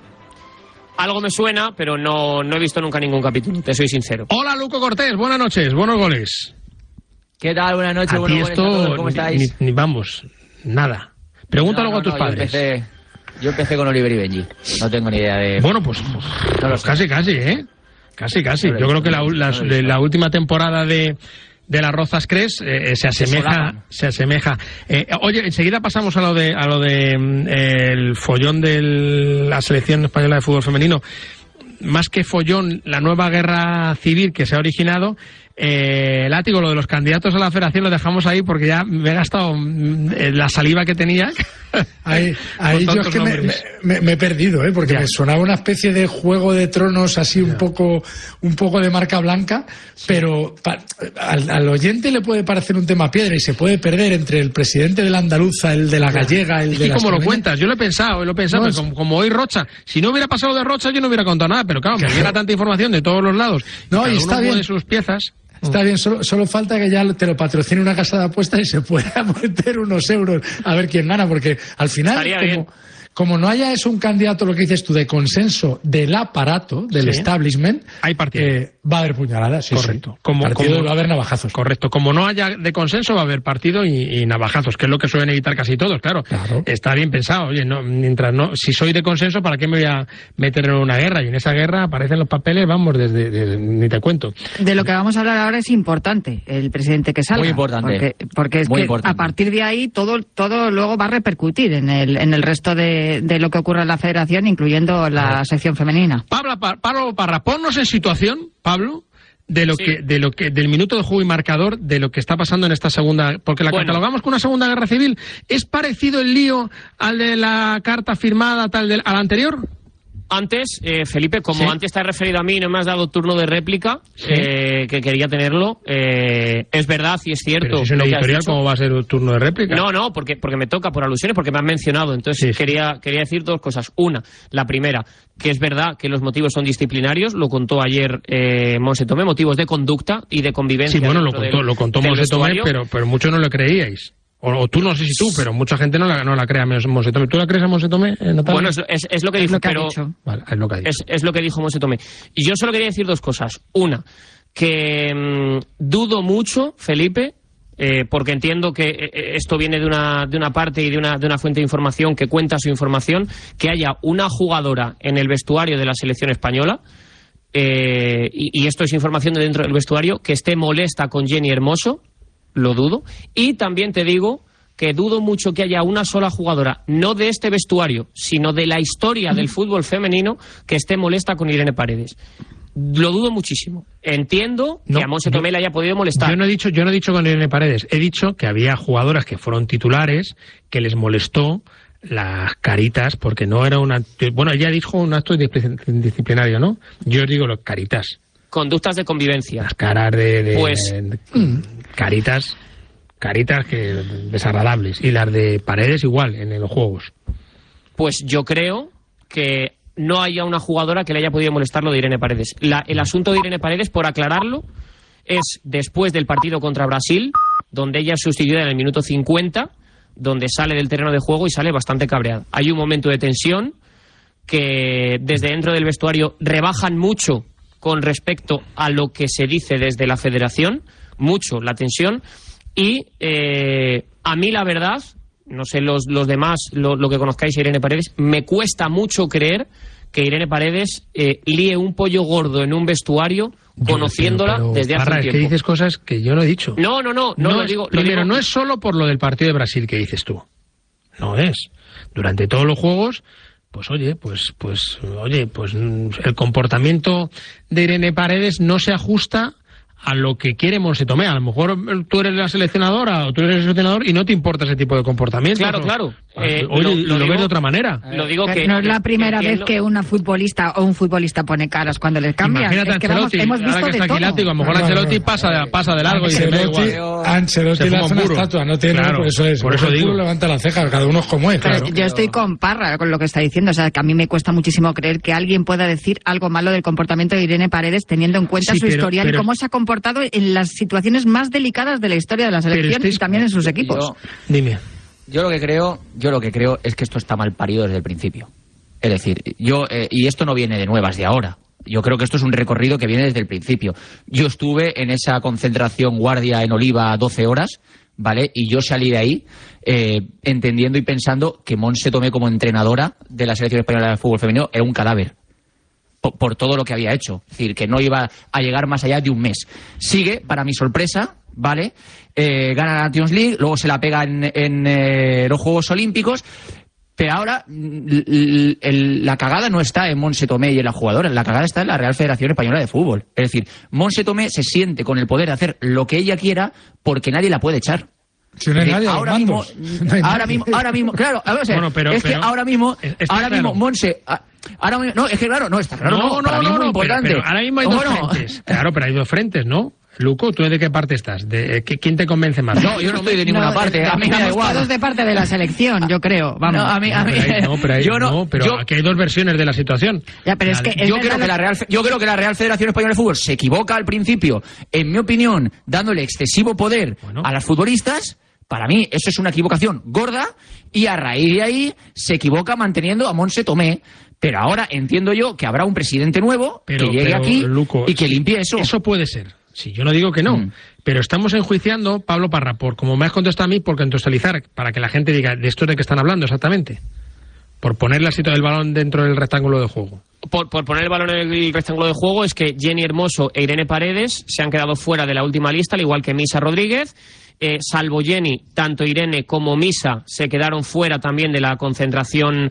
Algo me suena, pero no, no he visto nunca ningún capítulo, te soy sincero. Hola, Luco Cortés. Buenas noches. Buenos goles. ¿Qué tal? Buenas noches. A buenos ti goles esto, a todos. ¿Cómo estáis? Ni, ni vamos. Nada. Pregunta no, luego no, a tus no, padres. Yo empecé, yo empecé con Oliver y Benji. No tengo ni idea de... Bueno, pues, no pues casi, casi, ¿eh? Casi, casi. No Yo creo que la, no la, de la última temporada de, de las Rozas Cres eh, se asemeja, se asemeja. Eh, oye, enseguida pasamos a lo de a lo de eh, el follón de la selección española de fútbol femenino. Más que follón, la nueva guerra civil que se ha originado. Eh, Látigo, lo de los candidatos a la federación lo dejamos ahí porque ya me he gastado eh, la saliva que tenía. Ahí, ahí yo es que me, me, me he perdido, ¿eh? Porque ya. me sonaba una especie de Juego de Tronos así ya. un poco un poco de marca blanca, sí. pero pa, al, al oyente le puede parecer un tema piedra y se puede perder entre el presidente de la andaluza, el de la gallega, el y de la... como lo cuentas, yo lo he pensado, lo he pensado, no, es... como, como hoy Rocha, si no hubiera pasado de Rocha yo no hubiera contado nada, pero claro, claro. me llega tanta información de todos los lados, no, y, y está bien de sus piezas. Está bien, solo, solo falta que ya te lo patrocine una casa de apuestas y se pueda meter unos euros a ver quién gana, porque al final, como, como no haya eso un candidato, lo que dices tú, de consenso del aparato, del sí. establishment, hay partido. Eh, va a haber puñaladas, sí, correcto. Sí. Como, partido como, va a haber navajazos. Correcto. Como no haya de consenso, va a haber partido y, y navajazos, que es lo que suelen evitar casi todos, claro. claro. Está bien pensado. Oye, no, mientras no, si soy de consenso, ¿para qué me voy a meter en una guerra? Y en esa guerra aparecen los papeles, vamos, desde, desde ni te cuento. De lo que vamos a hablar ahora es importante, el presidente que salga. Muy importante. Porque, porque es Muy que importante. a partir de ahí todo, todo luego va a repercutir en el, en el resto de, de lo que ocurre en la federación, incluyendo la claro. sección femenina. Pablo, Pablo Parra, ponnos en situación, Pablo, de lo sí. que de lo que del minuto de juego y marcador de lo que está pasando en esta segunda, porque la bueno. catalogamos con una segunda guerra civil. ¿Es parecido el lío al de la carta firmada tal del al anterior? antes, eh, Felipe, como ¿Sí? antes te has referido a mí y no me has dado turno de réplica, ¿Sí? eh, que quería tenerlo, eh, es verdad y es cierto. Pero si es una lo que has editorial, dicho. ¿cómo va a ser un turno de réplica? No, no, porque, porque me toca por alusiones, porque me has mencionado. Entonces Sí, sí. quería, quería decir dos cosas. Una, la primera, que es verdad que los motivos son disciplinarios, lo contó ayer eh, Monse Tomé, motivos de conducta y de convivencia. Sí, bueno, lo dentro contó, del- lo contó del Monse Tomé, vestuario. pero, pero muchos no lo creíais. O, o tú, no sé si tú, pero mucha gente no la, no la cree a Monse Tomé. ¿Tú la crees a Monse Tomé, eh, Natalia? Bueno, es, es- es lo que dijo, lo que ha pero dicho. Vale, es lo que ha dicho. es, es lo que dijo Monse Tomé. Y yo solo quería decir dos cosas. Una, que mm, dudo mucho, Felipe, eh, porque entiendo que eh, esto viene de una, de una parte y de una, de una fuente de información que cuenta su información, que haya una jugadora en el vestuario de la selección española, eh, y, y esto es información de dentro del vestuario, que esté molesta con Jenny Hermoso, lo dudo. Y también te digo que dudo mucho que haya una sola jugadora, no de este vestuario, sino de la historia del fútbol femenino, que esté molesta con Irene Paredes. Lo dudo muchísimo. Entiendo No, que a Monse yo- Tomé le haya podido molestar. Yo no he dicho, yo no he dicho con Irene Paredes, he dicho que había jugadoras que fueron titulares que les molestó las caritas porque no era una, bueno, ella dijo un acto discipli- disciplinario, ¿no? Yo os digo los caritas, Conductas de convivencia. las caras de, de- Pues- de- caritas, caritas que desagradables, y las de Paredes igual en los juegos. Pues yo creo que no haya una jugadora que le haya podido molestar lo de Irene Paredes. La- el asunto de Irene Paredes, por aclararlo, es después del partido contra Brasil, donde ella es sustituida en el minuto cincuenta, donde sale del terreno de juego y sale bastante cabreada. Hay un momento de tensión que desde dentro del vestuario rebajan mucho con respecto a lo que se dice desde la federación, mucho la tensión, y eh, a mí la verdad, no sé los, los demás, lo, lo que conozcáis a Irene Paredes, me cuesta mucho creer que Irene Paredes eh, líe un pollo gordo en un vestuario conociéndola Pero, pero, desde hace Parra, un es tiempo. que dices cosas que yo no he dicho. No, no, no, no, lo es- digo. Lo primero, digo- no es solo por lo del partido de Brasil que dices tú. No es. Durante todos los juegos, pues oye, pues, pues, oye, pues mm, el comportamiento de Irene Paredes no se ajusta a lo que quiere Monse Tomé. A lo mejor tú eres la seleccionadora o tú eres el seleccionador y no te importa ese tipo de comportamiento. Claro, claro. Eh, oye, lo- lo, lo ves digo- de otra manera. Lo digo Pero que no es la que primera entiendo- vez que una futbolista o un futbolista pone caras cuando les cambian. Imagínate a Es que vamos, Ancelotti, hemos visto ahora que de está todo. aquí látigo, a lo mejor No, no, Ancelotti no. pasa, pasa de largo y dice, me da Ancelotti, igual. Ancelotti Se le fuma hace un una puro. estatua, no tiene, Claro, por eso es. por eso el culo digo. levanta la ceja, cada uno es como es, Pero claro. yo estoy con Parra con lo que está diciendo. O sea, que a mí me cuesta muchísimo creer que alguien pueda decir algo malo del comportamiento de Irene Paredes teniendo en cuenta Sí, su pero- historial pero- y cómo se ha comportado en las situaciones más delicadas de la historia de la selección estáis- y también en sus equipos. Yo, Dime. yo lo que creo, yo lo que creo es que esto está mal parido desde el principio. Es decir, yo eh, y esto no viene de nuevas de ahora. Yo creo que esto es un recorrido que viene desde el principio. Yo estuve en esa concentración guardia en Oliva doce horas, ¿vale? Y yo salí de ahí eh, entendiendo y pensando que Monse Tomé como entrenadora de la selección española de fútbol femenino era un cadáver. Por, por todo lo que había hecho. Es decir, que no iba a llegar más allá de un mes. Sigue, para mi sorpresa, ¿vale? Eh, gana la Champions League, luego se la pega en, en eh, los Juegos Olímpicos. Pero ahora l- l- el- la cagada no está en Monse Tomé y en la jugadora, la cagada está en la Real Federación Española de Fútbol. Es decir, Monse Tomé se siente con el poder de hacer lo que ella quiera porque nadie la puede echar. Si no hay Es decir, nadie a los ahora mismo, mandos. No hay ahora nadie. mismo, ahora mismo, claro, a ver, o sea, Bueno, pero- es que pero- ahora mismo, está ahora mismo claro. Monse, a- ahora mismo, no, es que claro, no está claro, no, no, para mí es muy no, importante. Pero, pero ahora mismo hay dos Bueno, frentes. Claro, pero hay dos frentes, ¿no? Luco, ¿tú de qué parte estás? ¿De, eh, ¿Quién te convence más? No, yo no estoy de ninguna No, parte, a mí me da estamos igual. todos de parte de la selección, yo creo. Vamos. No, a mí, a mí, Pero hay- no, pero, hay- yo no, no, pero yo- aquí hay dos versiones de la situación. Ya, pero es La que de- es yo verdad creo que lo- la Real, yo creo que la Real Federación Española de Fútbol se equivoca al principio, en mi opinión, dándole excesivo poder Bueno. a las futbolistas. Para mí eso es una equivocación gorda y a raíz de ahí se equivoca manteniendo a Monse Tomé. Pero ahora entiendo yo que habrá un presidente nuevo Pero- que llegue pero, aquí Luco, y que limpie eso. Eso puede ser. Sí, yo no digo que no. Mm. Pero estamos enjuiciando, Pablo Parra, por como me has contestado a mí, por contextualizar, para que la gente diga de esto de que están hablando exactamente. Por poner la situación del balón dentro del rectángulo de juego. Por, por poner el balón en el rectángulo de juego, es que Jenny Hermoso e Irene Paredes se han quedado fuera de la última lista, al igual que Misa Rodríguez. Eh, salvo Jenny, tanto Irene como Misa se quedaron fuera también de la concentración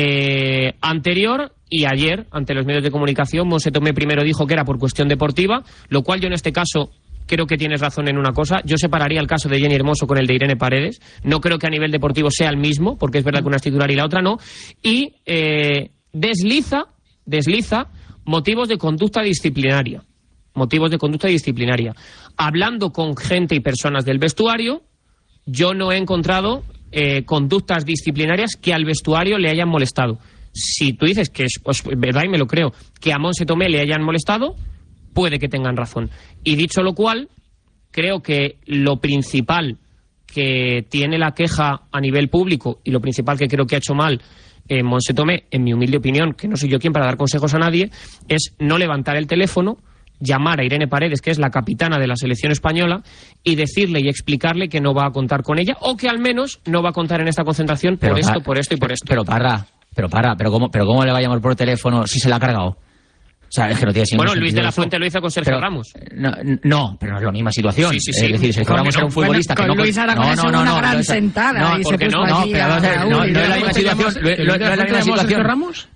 eh, anterior. Y ayer, ante los medios de comunicación, Monse Tomé primero dijo que era por cuestión deportiva, lo cual yo en este caso creo que tienes razón en una cosa. Yo separaría el caso de Jenny Hermoso con el de Irene Paredes. No creo que a nivel deportivo sea el mismo, porque es verdad que una es titular y la otra no. Y eh, desliza desliza motivos de conducta disciplinaria. Motivos de conducta disciplinaria. Hablando con gente y personas del vestuario, yo no he encontrado eh, conductas disciplinarias que al vestuario le hayan molestado. Si tú dices que es pues, verdad, y me lo creo, que a Monse Tomé le hayan molestado, puede que tengan razón. Y dicho lo cual, creo que lo principal que tiene la queja a nivel público y lo principal que creo que ha hecho mal eh, Monse Tomé, en mi humilde opinión, que no soy yo quien para dar consejos a nadie, es no levantar el teléfono, llamar a Irene Paredes, que es la capitana de la selección española, y decirle y explicarle que no va a contar con ella, o que al menos no va a contar en esta concentración por Pero, esto, pa- por esto y por esto. Pero para, pero para, pero cómo, pero cómo le va a llamar por teléfono si se la ha cargado. O sea, es que no tiene ningún Bueno, Luis sentido de la eso. Fuente lo hizo con Sergio Pero- Ramos. No, no, pero no es la misma situación. Sí, sí, sí. Es decir, Sergio Con- Ramos era un con- futbolista con que no... Luis Aragonés no, no, hubo no, una no, gran no, eso- sentada no, y se porque puso no, allí pero a vamos a ver, Raúl no, y no es la luego misma te llamas- situación. No, ¿que no Luis de es la la Fuente misma llamó a Sergio situación. Ramos?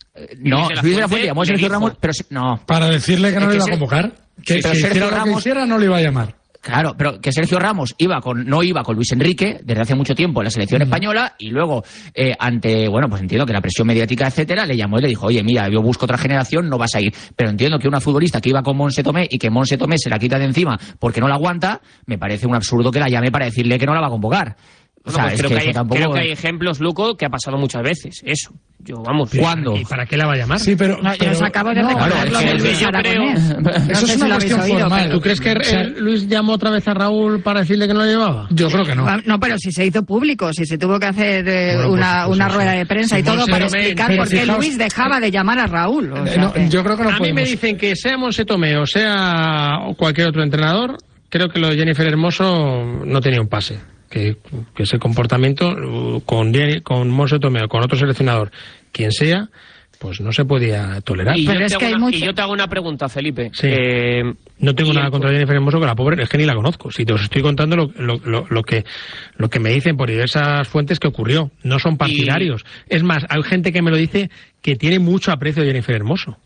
No, Luis de la Luis de la Fuente Fuente llamó a le Sergio dijo- Ramos, pero... se- No. Para decirle que no Es le que iba a se- convocar. Que, Sí, pero que Sergio hiciera lo que Ramos- hiciera, no le iba a llamar. Claro, pero que Sergio Ramos iba con, no iba con Luis Enrique desde hace mucho tiempo en la selección española y luego, eh, ante, bueno, pues entiendo que la presión mediática, etcétera, le llamó y le dijo, oye, mira, yo busco otra generación, no vas a ir. Pero entiendo que una futbolista que iba con Monse Tomé y que Monse Tomé se la quita de encima porque no la aguanta, me parece un absurdo que la llame para decirle que no la va a convocar. O Bueno, sea, pues es creo, que que eso hay, tampoco... creo que hay ejemplos, Luco, que ha pasado muchas veces. Eso. Yo, vamos. ¿Cuándo? ¿Y para qué la va a llamar? Sí, pero... No, yo pero- os acabo de no, recordar lo es de que Luis yo creo- Aragonés. No Eso sé es si una lo habéis cuestión oído, formal. pero- ¿Tú crees que O sea, eh, Luis llamó otra vez a Raúl para decirle que no lo llevaba? Yo creo que no. No, pero si se hizo público, si se tuvo que hacer eh, Bueno, pues- una, pues una eso. rueda de prensa y Simón todo se para lo ve, explicar pero por qué fijaos- Luis dejaba de llamar a Raúl. O Eh, sea no, que- yo creo que no A mí me podemos. dicen que sea Monse Tomé o sea cualquier otro entrenador, creo que lo de Jennifer Hermoso no tenía un pase. Que, que ese comportamiento uh, con, Jenny, con Monse Tomé o con otro seleccionador, quien sea, pues no se podía tolerar. Y yo, Pero te es hago que hay una, mucho- y yo te hago una pregunta, Felipe. Sí. Eh, No tengo y nada el- contra Jennifer Hermoso, que la pobre es que ni la conozco. Si te os estoy contando lo, lo, lo, lo que lo que me dicen por diversas fuentes que ocurrió. No son partidarios. Es más, hay gente que me lo dice que tiene mucho aprecio de Jennifer Hermoso.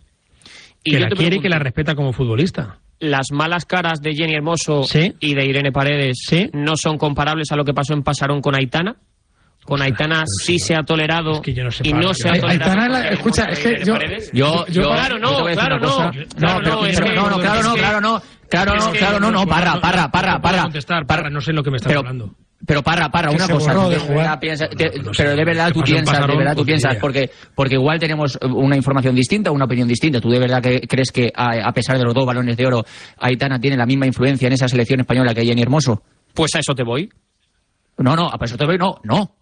y Que yo la te quiere y que la pregunto, respeta como futbolista. las malas caras de Jenny Hermoso Sí. y de Irene Paredes Sí. no son comparables a lo que pasó en Pasarón con Aitana. Con Aitana sí se ha tolerado Es que yo no sé y para no qué se ha va. tolerado. Aitana, la- con escucha, Irene es que Irene yo- Paredes. Yo, Yo- yo, claro, yo no, te voy a decir claro, una no. cosa. Claro, pero- no, es pero- que- no, no, claro, es no, que- claro, no. Claro, es no, que- claro, no, no, parra, parra, parra, No puedo parra. contestar, parra, no sé lo que me estás Pero- hablando. Pero parra, parra, Que una se cosa. borró tú de de jugar. verdad piensas- te- No, no sé. pero de verdad ¿Qué tú pasó en piensas, de Pasarón? verdad tú Pues ni piensas, idea. porque, porque igual tenemos una información distinta, una opinión distinta. ¿Tú de verdad que crees que a, a pesar de los dos balones de oro, Aitana tiene la misma influencia en esa selección española que Jenny Hermoso? Pues a eso te voy. No, no, a pesar de no, no,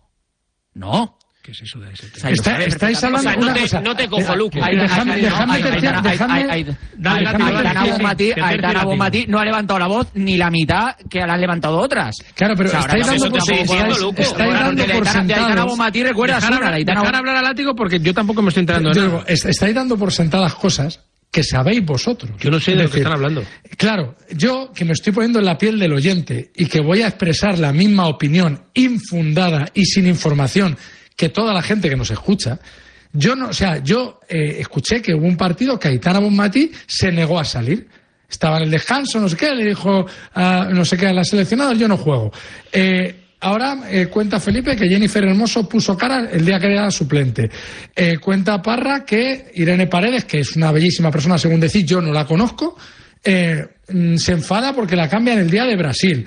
no. ¿Qué es eso de ese O tema? sea, lo Está- sabes estáis perfectamente. hablando O sea, una no te- cosa. no te cojo, Eh, Luco. eh, Ay, Dejadme, ay, dejadme ay, terciar- Aitana, dejadme- ay, ay, Dale, dejadme látigo, terciar- Aitana Bonmatí, Tercer Aitana látigo. Bonmatí no ha levantado la voz ni la mitad que la han levantado otras. Claro, pero O sea, estáis ahora dando eso por, te estoy diciendo, estáis- Luco. estáis Ahora, dando de por Aitana- de Aitana sentados. Bonmatí recuerdas Dejar una, hablar, de Aitana dejar hablar a Látigo porque yo tampoco me estoy enterando de Yo nada. digo, est- estáis dando por sentadas cosas que sabéis vosotros. Yo no sé Es de lo que decir, están hablando. Claro, yo que me estoy poniendo en la piel del oyente y que voy a expresar la misma opinión infundada y sin información que toda la gente que nos escucha, yo no, o sea, yo eh, escuché que hubo un partido que Aitana Bonmatí se negó a salir. Estaba en el descanso, no sé qué, le dijo a, no sé qué a la seleccionada, yo no juego. Eh, Ahora eh, cuenta Felipe que Jennifer Hermoso puso cara el día que era suplente. Eh, cuenta Parra que Irene Paredes, que es una bellísima persona, según decís, yo no la conozco, eh, mm, se enfada porque la cambian el día de Brasil.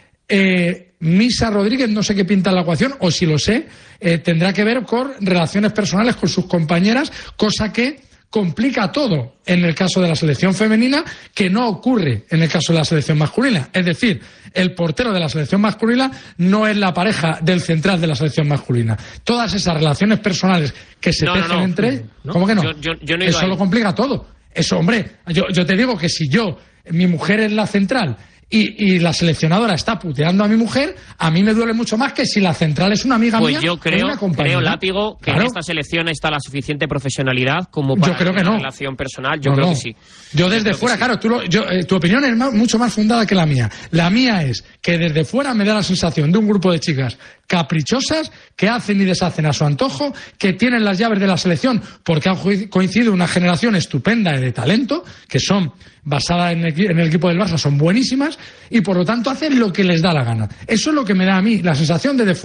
Eh, Misa Rodríguez, no sé qué pinta en la ecuación, o si lo sé, eh, tendrá que ver con relaciones personales con sus compañeras, cosa que complica todo en el caso de la selección femenina, que no ocurre en el caso de la selección masculina. Es decir, el portero de la selección masculina no es la pareja del central de la selección masculina. Todas esas relaciones personales que se No, no, tejen no. entre... No. ¿Cómo que no? Yo- yo- yo no he ido Eso ahí. lo complica todo. Eso, hombre, yo, yo te digo que si yo, mi mujer es la central y, y la seleccionadora está puteando a mi mujer, a mí me duele mucho más que si la central es una amiga Pues mía yo o creo, una compañera. creo, Látigo, que Claro. en esta selección está la suficiente profesionalidad como para Yo creo que una no. relación personal. Yo No, creo no. que sí. Yo desde creo que fuera, sí. claro, tú lo- yo, eh, tu opinión es ma- mucho más fundada que la mía. La mía es que desde fuera me da la sensación de un grupo de chicas caprichosas que hacen y deshacen a su antojo, que tienen las llaves de la selección porque han ju- coincidido una generación estupenda de talento, que son basadas en el, equi- en el equipo del Barça, son buenísimas y por lo tanto hacen lo que les da la gana. Eso es lo que me da a mí la sensación desde fuera.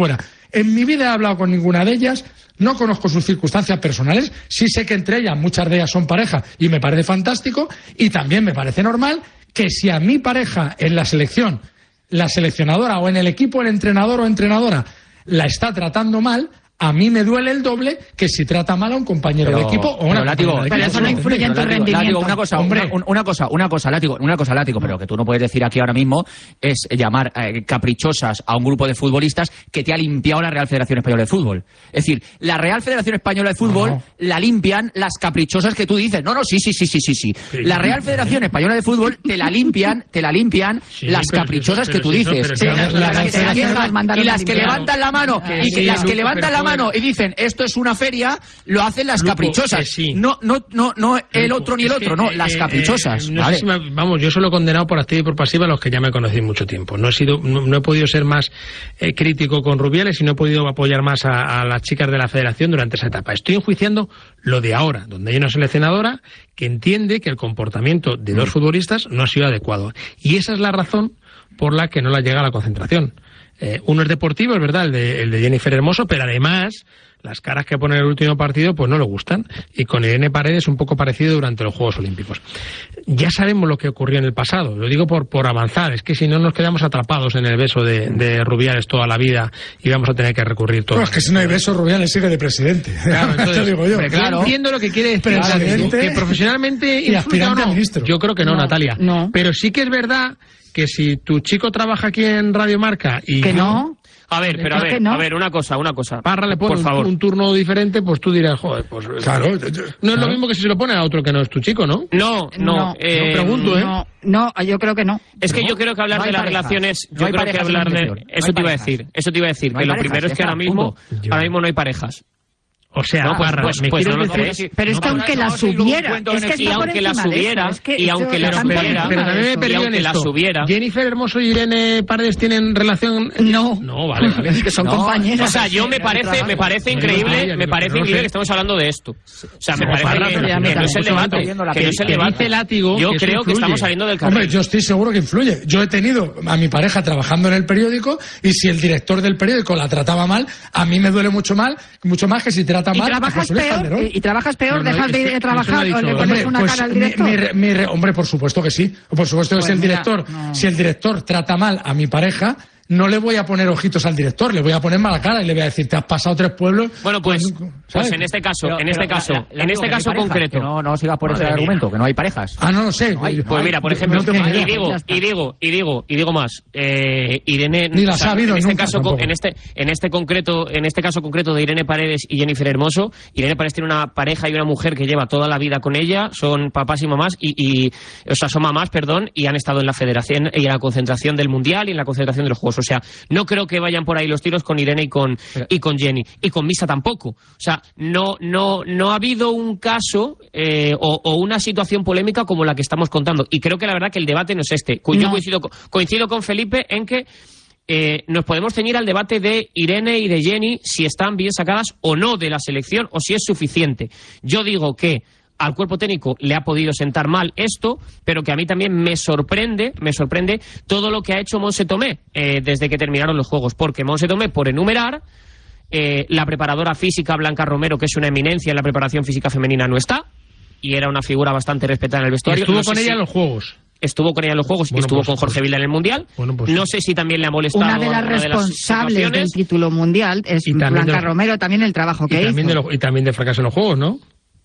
En mi vida he hablado con ninguna de ellas, no conozco sus circunstancias personales, sí sé que entre ellas, muchas de ellas son pareja y me parece fantástico, y también me parece normal que si a mi pareja en la selección, la seleccionadora o en el equipo, el entrenador o entrenadora la está tratando mal, a mí me duele el doble que si trata mal a un compañero pero, de equipo o una látigo, compañera de equipo. Pero eso no influye en tu rendimiento. Látigo, una cosa, Hombre. una, una cosa, una cosa, látigo, una cosa, látigo, pero lo que tú no puedes decir aquí ahora mismo es llamar eh, caprichosas a un grupo de futbolistas que te ha limpiado la Real Federación Española de Fútbol. Es decir, la Real Federación Española de Fútbol no. la limpian las caprichosas que tú dices. No, no, sí, sí, sí, sí, sí, sí. sí. La Real Federación Española de Fútbol te la limpian, te la limpian sí, las caprichosas pero, pero, que tú dices. Sí, las, las, las que te limpian, y las que levantan la mano y que las que levantan la mano y dicen esto es una feria, lo hacen las Lupo, caprichosas. Eh, sí. No, no, no, no el Lupo, otro ni el otro, que, no, eh, las caprichosas. Eh, no vale. sé si me, vamos, yo solo he condenado por activa y por pasiva a los que ya me conocí mucho tiempo. No he sido, no, no he podido ser más eh, crítico con Rubiales y no he podido apoyar más a, a las chicas de la Federación durante esa etapa. Estoy enjuiciando lo de ahora, donde hay una seleccionadora que entiende que el comportamiento de dos futbolistas no ha sido adecuado. Y esa es la razón por la que no la llega a la concentración. Eh, uno es deportivo, es verdad, el de, el de Jennifer Hermoso, pero además las caras que pone en el último partido pues no le gustan, y con Irene Paredes un poco parecido durante los Juegos Olímpicos. Ya sabemos lo que ocurrió en el pasado, lo digo por, por avanzar, es que si no nos quedamos atrapados en el beso de, de Rubiales toda la vida y vamos a tener que recurrir todo. No, es que si no hay beso, Rubiales sigue de presidente. Claro, entonces, digo yo. Claro. Entiendo lo que quiere decir, presidente que profesionalmente y aspirante no. a ministro. Yo creo que no, no Natalia. No. Pero sí que es verdad que si tu chico trabaja aquí en Radio Marca y que yo, no. A ver, pero a ver, no? a ver, una cosa, una cosa. Parra le pone por favor. Un, un turno diferente, pues tú dirás, joder, pues... Claro. No es claro. lo mismo que si se lo pone a otro que no es tu chico, ¿no? No, no. No, eh, no pregunto, ¿eh? No, no, yo creo que no. Es que no. yo creo que hablar no de las parejas. relaciones... No yo hay creo que hablar de... No Eso te iba a decir, eso te iba a decir, no que lo parejas, primero es que ahora mismo, yo. ahora mismo no hay parejas. O sea, no, pues, Parra, pues, me pues quieres no, decir... no, pero es que no, aunque no, la no, subiera, es es que y aunque la subiera, es que y aunque la subiera, pero también me he perdido en la esto. subiera. Jennifer Hermoso y Irene Paredes tienen relación. No, no, vale, vale. Es que son no, compañeras. O sea, yo me parece, me parece increíble, me parece increíble que estemos hablando de esto. O sea, me parece que, que no es el debate, que no es el debate. Yo creo que estamos saliendo del carril. Hombre, yo estoy seguro que influye. Yo he tenido a mi pareja trabajando en el periódico y si el director del periódico la trataba mal, a mí me duele mucho mal, mucho más que si trata mal. Y trabajas peor, y trabajas peor, no, no, dejas de, de trabajar o le pones hombre, una pues cara al director. Mi, mi, mi, hombre, por supuesto que sí. Por supuesto que pues si el mira, director, no. si el director trata mal a mi pareja, no le voy a poner ojitos al director, le voy a poner mala cara y le voy a decir, te has pasado tres pueblos. Bueno, pues, pues en este caso, pero, en este caso, la, la, en este caso parejas, concreto. No, no sigas por ese mía. argumento, que no hay parejas. Ah, no lo sé. No hay, pues mira, por ejemplo, no y, digo, y digo, y digo, y digo más, eh, Irene, ni las ha habido en este nunca, caso, tampoco. en este, en este concreto, en este caso concreto de Irene Paredes y Jennifer Hermoso, Irene Paredes tiene una pareja y una mujer que lleva toda la vida con ella, son papás y mamás y, y o sea, son mamás, perdón, y han estado en la Federación y en la concentración del Mundial y en la concentración de los Juegos. O sea, no creo que vayan por ahí los tiros con Irene y con y con Jenny y con Misa tampoco. O sea, no no no ha habido un caso eh, o, o una situación polémica como la que estamos contando. Y creo que la verdad que el debate no es este. Yo no. coincido coincido con Felipe en que eh, nos podemos ceñir al debate de Irene y de Jenny si están bien sacadas o no de la selección o si es suficiente. Yo digo que al cuerpo técnico le ha podido sentar mal esto, pero que a mí también me sorprende, me sorprende todo lo que ha hecho Montse Tomé eh, desde que terminaron los Juegos, porque Montse Tomé, por enumerar, eh, la preparadora física Blanca Romero, que es una eminencia en la preparación física femenina, no está, y era una figura bastante respetada en el vestuario. Y estuvo no con ella si... en los Juegos. Estuvo con ella en los Juegos bueno, y estuvo pues, con Jorge Vilda en el Mundial. Bueno, pues, no sé si también le ha molestado. Una de las una responsables de las del título mundial es Blanca los... Romero, también el trabajo que y también hizo. De lo... Y también de fracaso en los Juegos, ¿no?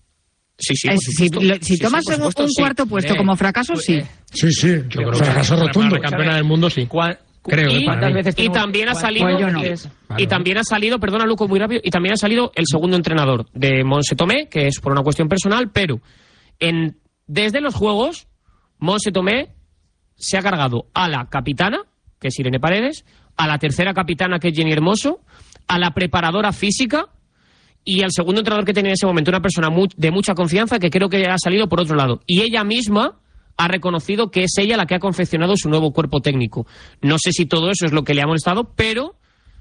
Sí, sí, es, si, le, si sí, tomas sí, un, supuesto, un cuarto sí. puesto eh, como fracaso, sí. Sí, sí, yo creo fracaso rotundo. Campeona del mundo, sí. ¿Cuál? Creo, y, para veces y también ha salido pues no. y, vale. y también ha salido, perdona Luco, muy rápido, y también ha salido el segundo entrenador de Montse Tomé, que es por una cuestión personal, pero en desde los Juegos Montse Tomé se ha cargado a la capitana, que es Irene Paredes, a la tercera capitana, que es Jenny Hermoso, a la preparadora física y al segundo entrenador que tenía en ese momento, una persona muy, de mucha confianza, que creo que ha salido por otro lado. Y ella misma ha reconocido que es ella la que ha confeccionado su nuevo cuerpo técnico. No sé si todo eso es lo que le ha molestado, pero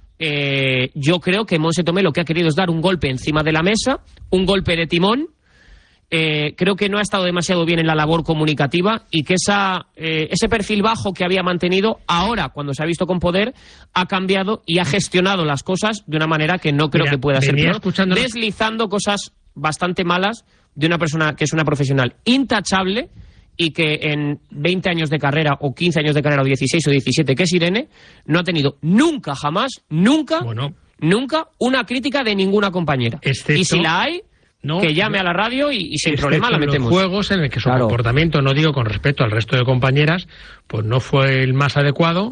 eh, yo creo que Montse Tomé lo que ha querido es dar un golpe encima de la mesa, un golpe de timón, Eh, creo que no ha estado demasiado bien en la labor comunicativa y que esa, eh, ese perfil bajo que había mantenido, ahora, cuando se ha visto con poder, ha cambiado y ha gestionado las cosas de una manera que no creo Mira, que pueda ser peor, escuchándonos... deslizando cosas bastante malas de una persona que es una profesional intachable y que en veinte años de carrera, o quince años de carrera, o dieciséis o diecisiete, que es Irene, no ha tenido nunca, jamás, nunca, bueno, nunca una crítica de ninguna compañera. Excepto... Y si la hay... No, que llame a la radio y, y sin problema la metemos. Los juegos en el que su claro. comportamiento, no digo con respecto al resto de compañeras, pues no fue el más adecuado,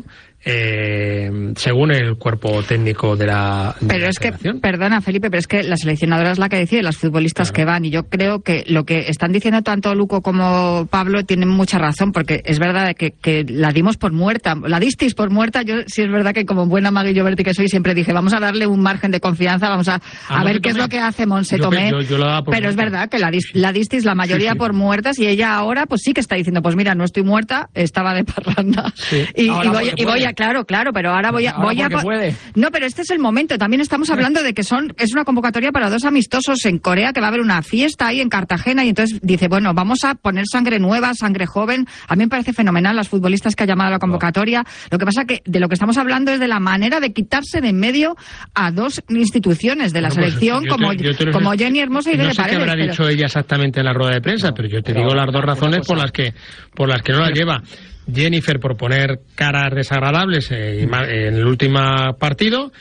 eh, según el cuerpo técnico de la de Pero la es federación. que, perdona Felipe, pero es que la seleccionadora es la que decide, las futbolistas claro. que van, y yo creo que lo que están diciendo tanto Luco como Pablo tienen mucha razón, porque es verdad que, que la dimos por muerta, la disteis por muerta. Yo sí es verdad que como buena Magui Berti que soy, siempre dije, vamos a darle un margen de confianza, vamos a, a, a ver qué es lo que hace Monse Tomé, yo, yo, yo pero muerta. Es verdad que la, la disteis la mayoría sí, sí. por muertas, y ella ahora pues sí que está diciendo, pues mira, no estoy muerta, estaba de parranda. Sí. Y, y, voy, y voy a, claro, claro, pero ahora voy a... Ahora voy a puede. No, pero este es el momento. También estamos hablando de que son es una convocatoria para dos amistosos en Corea, que va a haber una fiesta ahí en Cartagena, y entonces dice, bueno, vamos a poner sangre nueva, sangre joven. A mí me parece fenomenal las futbolistas que ha llamado a la convocatoria. Lo que pasa que de lo que estamos hablando es de la manera de quitarse de en medio a dos instituciones de la bueno, selección, pues, como, te, te como Jenny Hermoso y Irene no sé Paredes. Qué habrá pero... dicho ella exactamente en la rueda de prensa, pero yo te digo las dos razones por las que por las que no la lleva. Jennifer por poner caras desagradables en el último partido,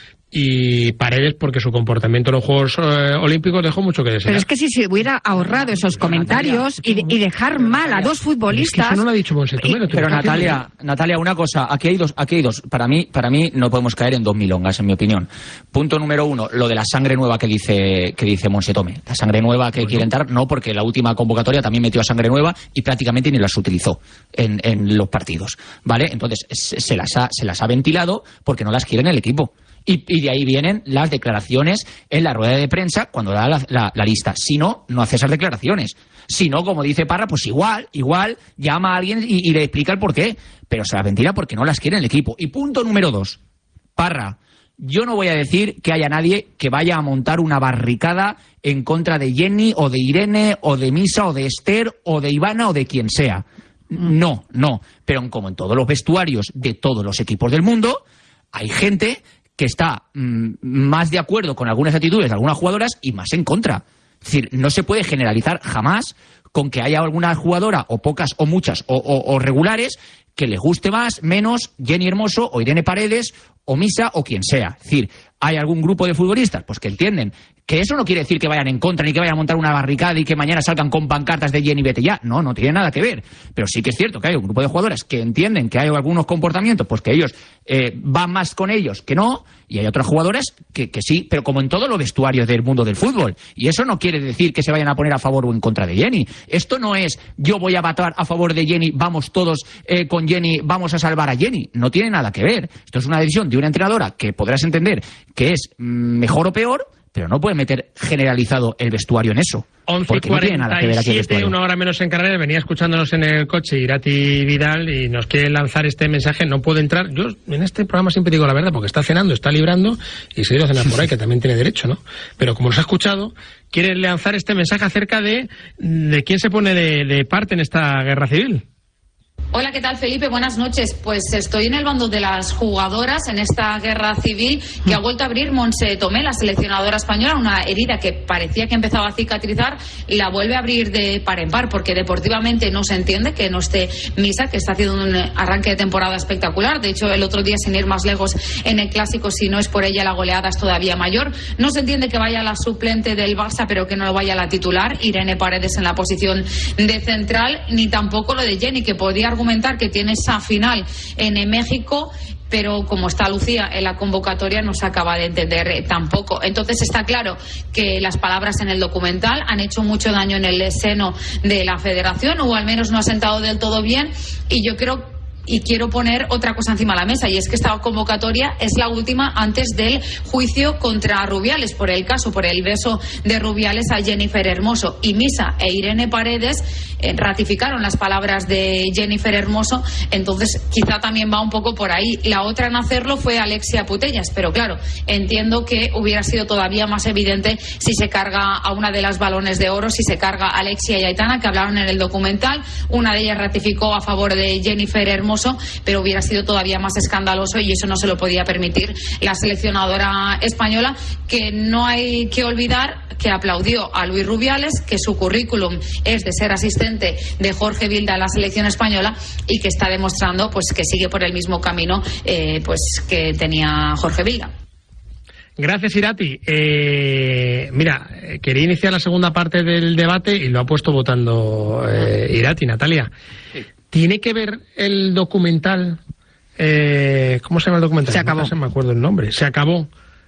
y Paredes porque su comportamiento en los Juegos eh, Olímpicos dejó mucho que desear. Pero es que si se hubiera ahorrado esos comentarios y, y dejar mal a dos futbolistas... Es que eso no lo ha dicho Monse Tomé. Pero Natalia, Natalia, una cosa, aquí hay dos, aquí hay dos. Para mí, para mí no podemos caer en dos milongas, en mi opinión. Punto número uno, lo de la sangre nueva que dice que dice Monse Tomé. La sangre nueva que bueno. quiere entrar, no, porque la última convocatoria también metió a sangre nueva y prácticamente ni las utilizó en, en los partidos, ¿vale? Entonces, se las ha, se las ha ventilado porque no las quiere en el equipo. Y, y de ahí vienen las declaraciones en la rueda de prensa cuando da la, la, la lista. Si no, no hace esas declaraciones. Si no, como dice Parra, pues igual, igual llama a alguien y, y le explica el porqué. Pero se las ventila porque no las quiere en el equipo. Y punto número dos. Parra, yo no voy a decir que haya nadie que vaya a montar una barricada en contra de Jenny o de Irene o de Misa o de Esther o de Ivana o de quien sea. No, no. Pero como en todos los vestuarios de todos los equipos del mundo, hay gente que está mmm, más de acuerdo con algunas actitudes de algunas jugadoras y más en contra. Es decir, no se puede generalizar jamás con que haya alguna jugadora, o pocas, o muchas, o, o, o regulares, que les guste más, menos Jenny Hermoso, o Irene Paredes, o Misa, o quien sea. Es decir, ¿hay algún grupo de futbolistas? Pues que entienden que eso no quiere decir que vayan en contra, ni que vayan a montar una barricada y que mañana salgan con pancartas de Jenny vete ya. No, no tiene nada que ver. Pero sí que es cierto que hay un grupo de jugadoras que entienden que hay algunos comportamientos, pues que ellos eh, van más con ellos que no, y hay otras jugadoras que, que sí, pero como en todos los vestuarios del mundo del fútbol. Y eso no quiere decir que se vayan a poner a favor o en contra de Jenny. Esto no es yo voy a votar a favor de Jenny, vamos todos eh, con Jenny, vamos a salvar a Jenny. No tiene nada que ver. Esto es una decisión de una entrenadora que podrás entender que es mejor o peor, pero no puede meter generalizado el vestuario en eso. once y cuarenta y siete, una hora menos en Canarias. Venía escuchándonos en el coche Irati Vidal y nos quiere lanzar este mensaje. No puede entrar. Yo en este programa siempre digo la verdad, porque está cenando, está librando y se ha ido a cenar por ahí, que también tiene derecho, ¿no? Pero como nos ha escuchado, quiere lanzar este mensaje acerca de, de quién se pone de, de parte en esta guerra civil. Hola, ¿qué tal, Felipe? Buenas noches. Pues estoy en el bando de las jugadoras en esta guerra civil que ha vuelto a abrir Monse Tomé, la seleccionadora española, una herida que parecía que empezaba a cicatrizar, y la vuelve a abrir de par en par, porque deportivamente no se entiende que no esté Misa, que está haciendo un arranque de temporada espectacular. De hecho, el otro día, sin ir más lejos, en el Clásico, si no es por ella, la goleada es todavía mayor. No se entiende que vaya la suplente del Barça, pero que no vaya la titular, Irene Paredes, en la posición de central, ni tampoco lo de Jenny, que podía argumentar que tiene esa final en México, pero como está Lucía en la convocatoria no se acaba de entender tampoco. Entonces está claro que las palabras en el documental han hecho mucho daño en el seno de la federación, o al menos no ha sentado del todo bien, y yo creo Y quiero poner otra cosa encima de la mesa, y es que esta convocatoria es la última antes del juicio contra Rubiales, por el caso, por el beso de Rubiales a Jennifer Hermoso. Y Misa e Irene Paredes eh, ratificaron las palabras de Jennifer Hermoso, entonces quizá también va un poco por ahí. La otra en hacerlo fue Alexia Putellas, pero claro, entiendo que hubiera sido todavía más evidente si se carga a una de las balones de oro, si se carga a Alexia y Aitana, que hablaron en el documental. Una de ellas ratificó a favor de Jennifer Hermoso, pero hubiera sido todavía más escandaloso, y eso no se lo podía permitir la seleccionadora española, que no hay que olvidar que aplaudió a Luis Rubiales, que su currículum es de ser asistente de Jorge Vilda en la selección española, y que está demostrando pues que sigue por el mismo camino eh, pues que tenía Jorge Vilda. Gracias, Irati. Eh, mira, quería iniciar la segunda parte del debate y lo ha puesto votando eh, Irati, Natalia. ¿Tiene que ver el documental? Eh, ¿Cómo se llama el documental? Se acabó. No sé, me acuerdo el nombre. Se acabó.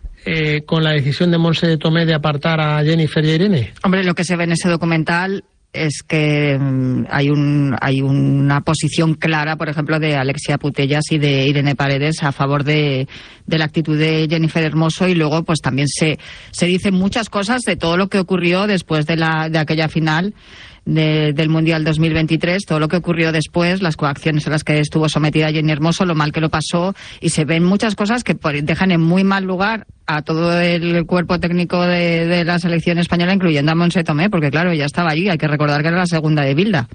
Eh, con la decisión de Montse Tomé de apartar a Jennifer y a Irene. Hombre, lo que se ve en ese documental es que um, hay un hay una posición clara, por ejemplo, de Alexia Putellas y de Irene Paredes a favor de, de la actitud de Jennifer Hermoso, y luego pues también se se dicen muchas cosas de todo lo que ocurrió después de la de aquella final De, del Mundial dos mil veintitrés, todo lo que ocurrió después, las coacciones a las que estuvo sometida Jenny Hermoso, lo mal que lo pasó, y se ven muchas cosas que dejan en muy mal lugar a todo el cuerpo técnico de, de la selección española, incluyendo a Montse Tomé, porque claro, ella estaba allí, hay que recordar que era la segunda de Vilda.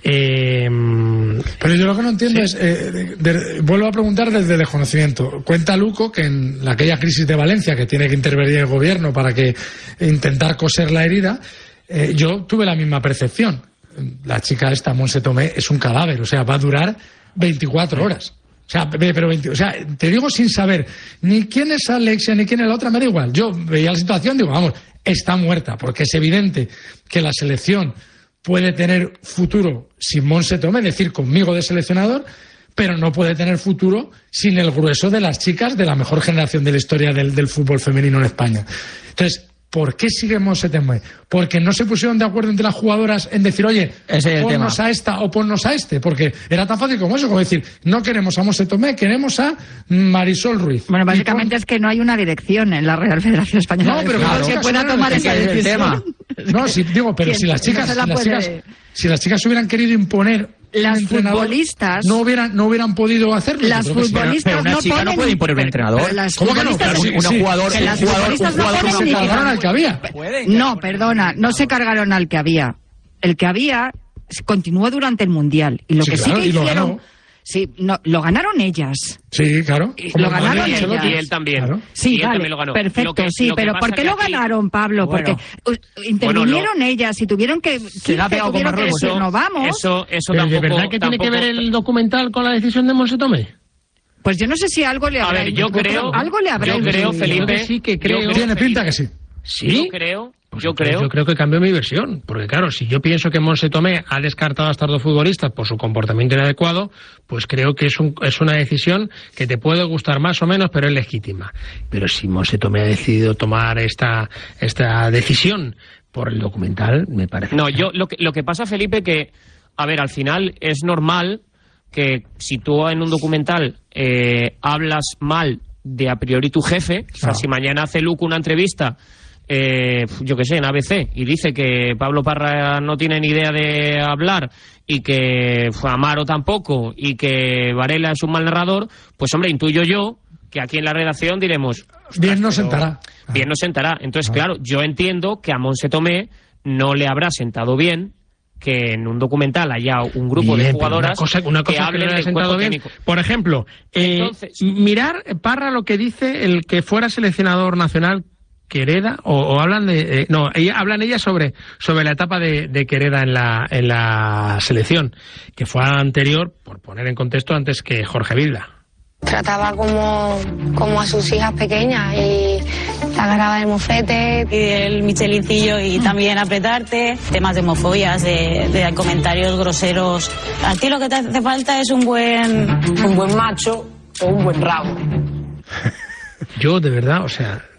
Eh, Pero yo lo que no entiendo ¿sí? es, eh, de, de, vuelvo a preguntar desde el desconocimiento. Cuenta Luco que en aquella crisis de Valencia, que tiene que intervenir el gobierno para que intentar coser la herida, Eh, yo tuve la misma percepción. La chica esta, Montse Tomé, es un cadáver, o sea, va a durar veinticuatro horas. O sea, pero veinte, o sea, te digo sin saber ni quién es Alexia ni quién es la otra, me da igual. Yo veía la situación, digo, vamos, está muerta, porque es evidente que la selección puede tener futuro sin Montse Tomé, es decir, conmigo de seleccionador, pero no puede tener futuro sin el grueso de las chicas de la mejor generación de la historia del, del fútbol femenino en España. Entonces, ¿por qué sigue Montse Tomé? Porque no se pusieron de acuerdo entre las jugadoras en decir, oye, ponnos a esta o ponnos a este, porque era tan fácil como eso, como decir, no queremos a Montse Tomé, queremos a Marisol Ruiz. Bueno, básicamente pon... es que no hay una dirección en la Real Federación Española. No, pero claro, que pueda tomar esa decisión. No, sí, digo, pero si las chicas, no si, las chicas si las chicas hubieran querido imponer las futbolistas no hubieran no hubieran podido hacerlo. Las futbolistas pero una no chica ponen, no puede imponer un entrenador. Las ¿Cómo que no? Claro, sí, una sí, jugador, sí, un las jugador, futbolistas un no jugador ponen se ni cargaron al que había. No, perdona, no se cargaron al que había. El que había continuó durante el Mundial, y lo sí, que claro, sí que y lo hicieron ganó. Sí, no, lo ganaron ellas. Sí, claro. Lo ganaron ellas. Y él también. Claro. Sí, y él vale, también lo ganó. perfecto, lo que, sí, lo pero ¿por qué lo aquí... ganaron, Pablo? Bueno. Porque uh, intervinieron bueno, lo... ellas y tuvieron que... Se la ha pegado con Marruecos. Decir, no vamos. Eso, eso ¿Pero tampoco... de verdad que tampoco... tiene que ver el documental con la decisión de Montse Tomé? Pues yo no sé si algo le habrá... A ver, yo creo... Algo le habrá... Yo creo, Felipe... Sí que creo... Tiene pinta que sí. ¿Sí? Yo creo... Pues yo creo yo creo que cambió mi versión, porque claro, si yo pienso que Montse Tomé ha descartado a estos dos futbolistas por su comportamiento inadecuado, pues creo que es, un, es una decisión que te puede gustar más o menos, pero es legítima. Pero si Montse Tomé ha decidido tomar esta, esta decisión por el documental, me parece... No, yo lo que, lo que pasa, Felipe, que, a ver, al final es normal que si tú en un documental eh, hablas mal de a priori tu jefe, o sea, Ah. si mañana hace Luco una entrevista... Eh, yo que sé, en A B C, y dice que Pablo Parra no tiene ni idea de hablar y que Amaro tampoco y que Varela es un mal narrador, pues hombre, intuyo yo que aquí en la redacción diremos... Bien nos sentará. Bien nos sentará. Entonces, ah. claro, yo entiendo que a Montse Tomé no le habrá sentado bien que en un documental haya un grupo bien, de jugadoras una cosa, una cosa que hablen que no del sentado cuerpo bien. técnico. Por ejemplo, eh, Entonces, mirar, Parra, lo que dice el que fuera seleccionador nacional Quereda, o, o hablan de eh, no, ella, hablan ellas sobre sobre la etapa de, de Quereda en la en la selección, que fue anterior, por poner en contexto, antes que Jorge Vilda. Trataba como, como a sus hijas pequeñas y la agarraba el mofete y el michelincillo y también apretarte, temas de homofobías, de, de comentarios groseros. A ti lo que te hace falta es un buen un buen macho o un buen rabo. Yo, de verdad, o sea,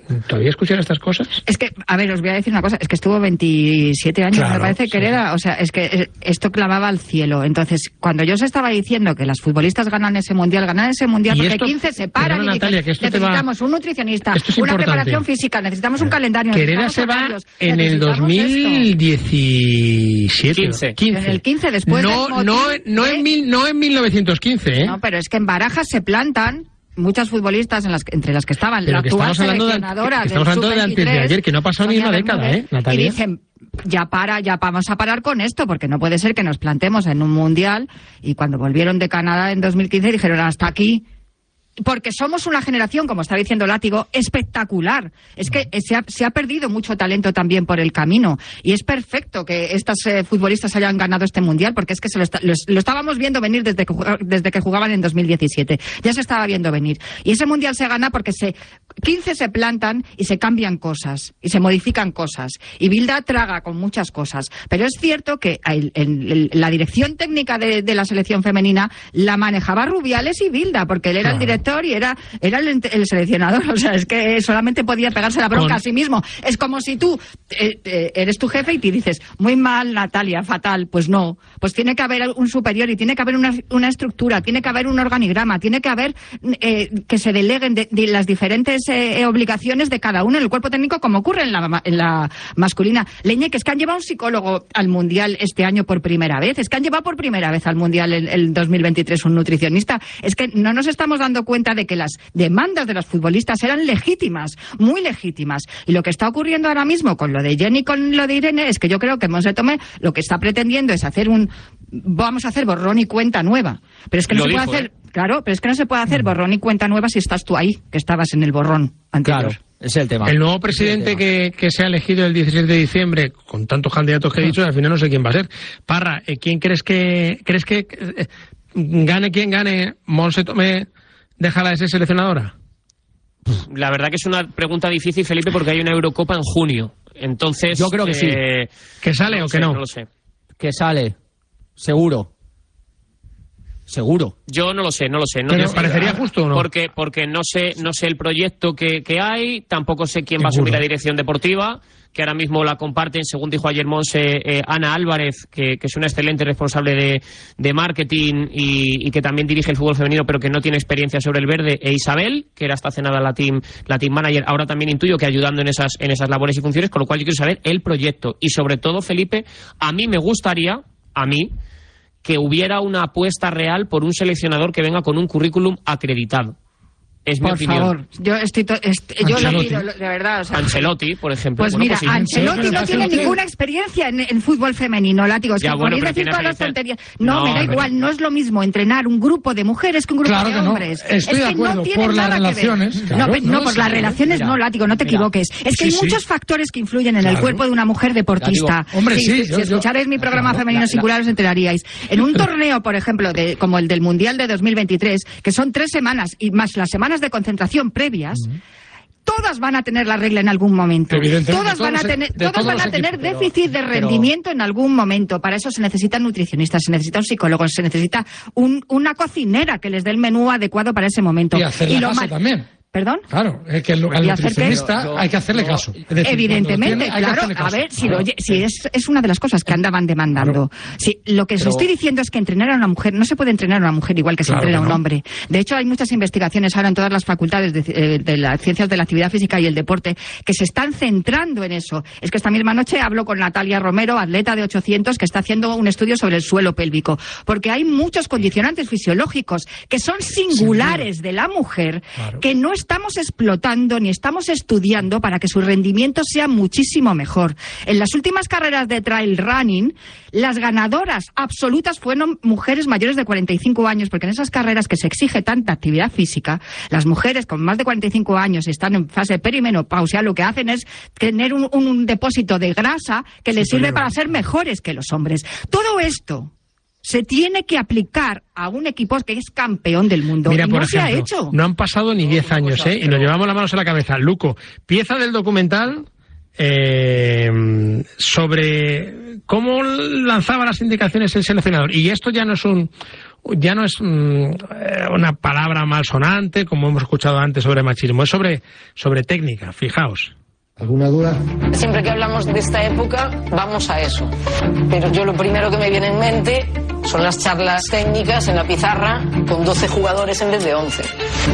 ¿Todavía escuchan estas cosas? Es que, a ver, os voy a decir una cosa, es que estuvo veintisiete años, claro, me parece que sí. Era, o sea, es que esto clamaba al cielo. Entonces, cuando yo os estaba diciendo que las futbolistas ganan ese mundial, ganan ese mundial porque esto, quince se paran y Natalia, dicen, que necesitamos va... un nutricionista, es una preparación física, necesitamos un calendario. Quereda se va en el dos mil diecisiete. quince. quince. En el quince, después no, del no, no, en mil, no en mil novecientos quince, ¿eh? No, pero es que en Barajas se plantan muchas futbolistas en las, entre las que estaban pero la que actual de, seleccionadora que estamos hablando de antes de ayer, que no ha pasado ni una década, ¿eh, Natalia? Y dicen, ya para, ya vamos a parar con esto, porque no puede ser que nos plantemos en un mundial. Y cuando volvieron de Canadá en dos mil quince dijeron, hasta aquí. Porque somos una generación, como está diciendo Látigo, espectacular. Es que se ha, se ha perdido mucho talento también por el camino. Y es perfecto que estas eh, futbolistas hayan ganado este mundial, porque es que se lo, está, lo, lo estábamos viendo venir desde que, desde que jugaban en dos mil diecisiete. Ya se estaba viendo venir. Y ese mundial se gana porque se, quince se plantan y se cambian cosas. Y se modifican cosas. Y Bilda traga con muchas cosas. Pero es cierto que el, el, el, la dirección técnica de, de la selección femenina la manejaba Rubiales y Bilda, porque él era el director y era, era el, el seleccionador. O sea, es que solamente podía pegarse la bronca Con... a sí mismo. Es como si tú eh, eh, eres tu jefe y te dices, muy mal, Natalia, fatal. Pues no, pues tiene que haber un superior y tiene que haber una, una estructura, tiene que haber un organigrama, tiene que haber eh, que se deleguen de, de las diferentes eh, obligaciones de cada uno en el cuerpo técnico, como ocurre en la, en la masculina. Leñe, que es que han llevado un psicólogo al Mundial este año por primera vez, es que han llevado por primera vez al Mundial el, el dos mil veintitrés un nutricionista. Es que no nos estamos dando cuenta cuenta de que las demandas de las futbolistas eran legítimas, muy legítimas. Y lo que está ocurriendo ahora mismo con lo de Jenny y con lo de Irene es que yo creo que Monse Tomé lo que está pretendiendo es hacer un... Vamos a hacer borrón y cuenta nueva. Pero es que no lo se dijo, puede hacer... ¿eh? Claro, pero es que no se puede hacer borrón y cuenta nueva si estás tú ahí, que estabas en el borrón anterior. Claro. Es el tema. El nuevo presidente el que, que se ha elegido el diecisiete de diciembre, con tantos candidatos que he dicho, al final no sé quién va a ser. Parra, ¿quién crees que crees que eh, gane quien gane? ¿Monse Tomé déjala de ser seleccionadora? La verdad que es una pregunta difícil, Felipe, porque hay una Eurocopa en junio. Entonces, yo creo que eh, sí. ¿Que sale no o que sé, no? No lo sé. Que sale, seguro. Seguro. Yo no lo sé, no lo sé. No ¿Pero sé, parecería justo o no? Porque, porque no sé, no sé el proyecto que, que hay, tampoco sé quién va a asumir la dirección deportiva, que ahora mismo la comparten, según dijo ayer Monse, eh, Ana Álvarez, que, que es una excelente responsable de, de marketing y, y que también dirige el fútbol femenino, pero que no tiene experiencia sobre el verde, e Isabel, que era hasta hace nada la team, la team manager, ahora también intuyo que ayudando en esas, en esas labores y funciones, con lo cual yo quiero saber el proyecto. Y sobre todo, Felipe, a mí me gustaría, a mí, que hubiera una apuesta real por un seleccionador que venga con un currículum acreditado. Es mi por opinión. favor, yo estoy to est yo lo pido, de verdad. O sea, Ancelotti, por ejemplo. Pues bueno, mira, pues sí. Ancelotti no tiene ninguna experiencia en, en fútbol femenino, Látigo. Es ya, que bueno, podéis decir todas las experiencia... tonterías. No, no, me da pero... igual, no es lo mismo entrenar un grupo de mujeres que un grupo claro de que hombres. No. Estoy es de que acuerdo, no tiene por nada las relaciones. Que ver. Claro, no, no, no, por sí, las relaciones mira, no, Látigo, no te mira. equivoques. Es que sí, hay muchos sí. factores que influyen en claro. el cuerpo de una mujer deportista. Látigo. Hombre, si, sí. si yo, escucharais yo, mi programa claro, femenino la, singular os enteraríais. En un torneo, por ejemplo, de, como el del Mundial de dos mil veintitrés, que son tres semanas y más las semanas de concentración previas, uh-huh. todas van a tener la regla en algún momento. Todas van a tener, de todas van a tener equipos, déficit de rendimiento pero... en algún momento. Para eso se necesitan nutricionistas, se necesita un psicólogo, se necesita un, una cocinera que les dé el menú adecuado para ese momento. Y hacerle y lo caso mal... también. ¿Perdón? Claro, es que el, al nutricionista yo, hay que hacerle yo, caso. Es decir, evidentemente, tiene, claro. A ver, si, lo, si es, es una de las cosas que andaban demandando. Claro. Si, lo que os estoy diciendo es que entrenar a una mujer, no se puede entrenar a una mujer igual que se claro entrena a un no. hombre. De hecho, hay muchas investigaciones ahora en todas las facultades de, de, de las ciencias de la actividad física y el deporte que se están centrando en eso. Es que esta misma noche hablo con Natalia Romero, atleta de ochocientos, que está haciendo un estudio sobre el suelo pélvico. Porque hay muchos condicionantes fisiológicos que son singulares sí, de la mujer claro. que no estamos explotando ni estamos estudiando para que su rendimiento sea muchísimo mejor. En las últimas carreras de trail running, las ganadoras absolutas fueron mujeres mayores de cuarenta y cinco años, porque en esas carreras que se exige tanta actividad física, las mujeres con más de cuarenta y cinco años están en fase perimenopausia, lo que hacen es tener un, un depósito de grasa que les sirve para ser mejores que los hombres. Todo esto se tiene que aplicar a un equipo que es campeón del mundo. Mira, y por no ejemplo, se ha hecho. No han pasado ni diez años, ¿eh? Y nos llevamos las manos a la cabeza. Luco, pieza del documental eh, sobre cómo lanzaba las indicaciones el seleccionador. Y esto ya no es un, ya no es mmm, una palabra malsonante, como hemos escuchado antes sobre machismo, es sobre, sobre técnica, fijaos. ¿Alguna duda? Siempre que hablamos de esta época, vamos a eso. Pero yo lo primero que me viene en mente son las charlas técnicas en la pizarra con doce jugadores en vez de once.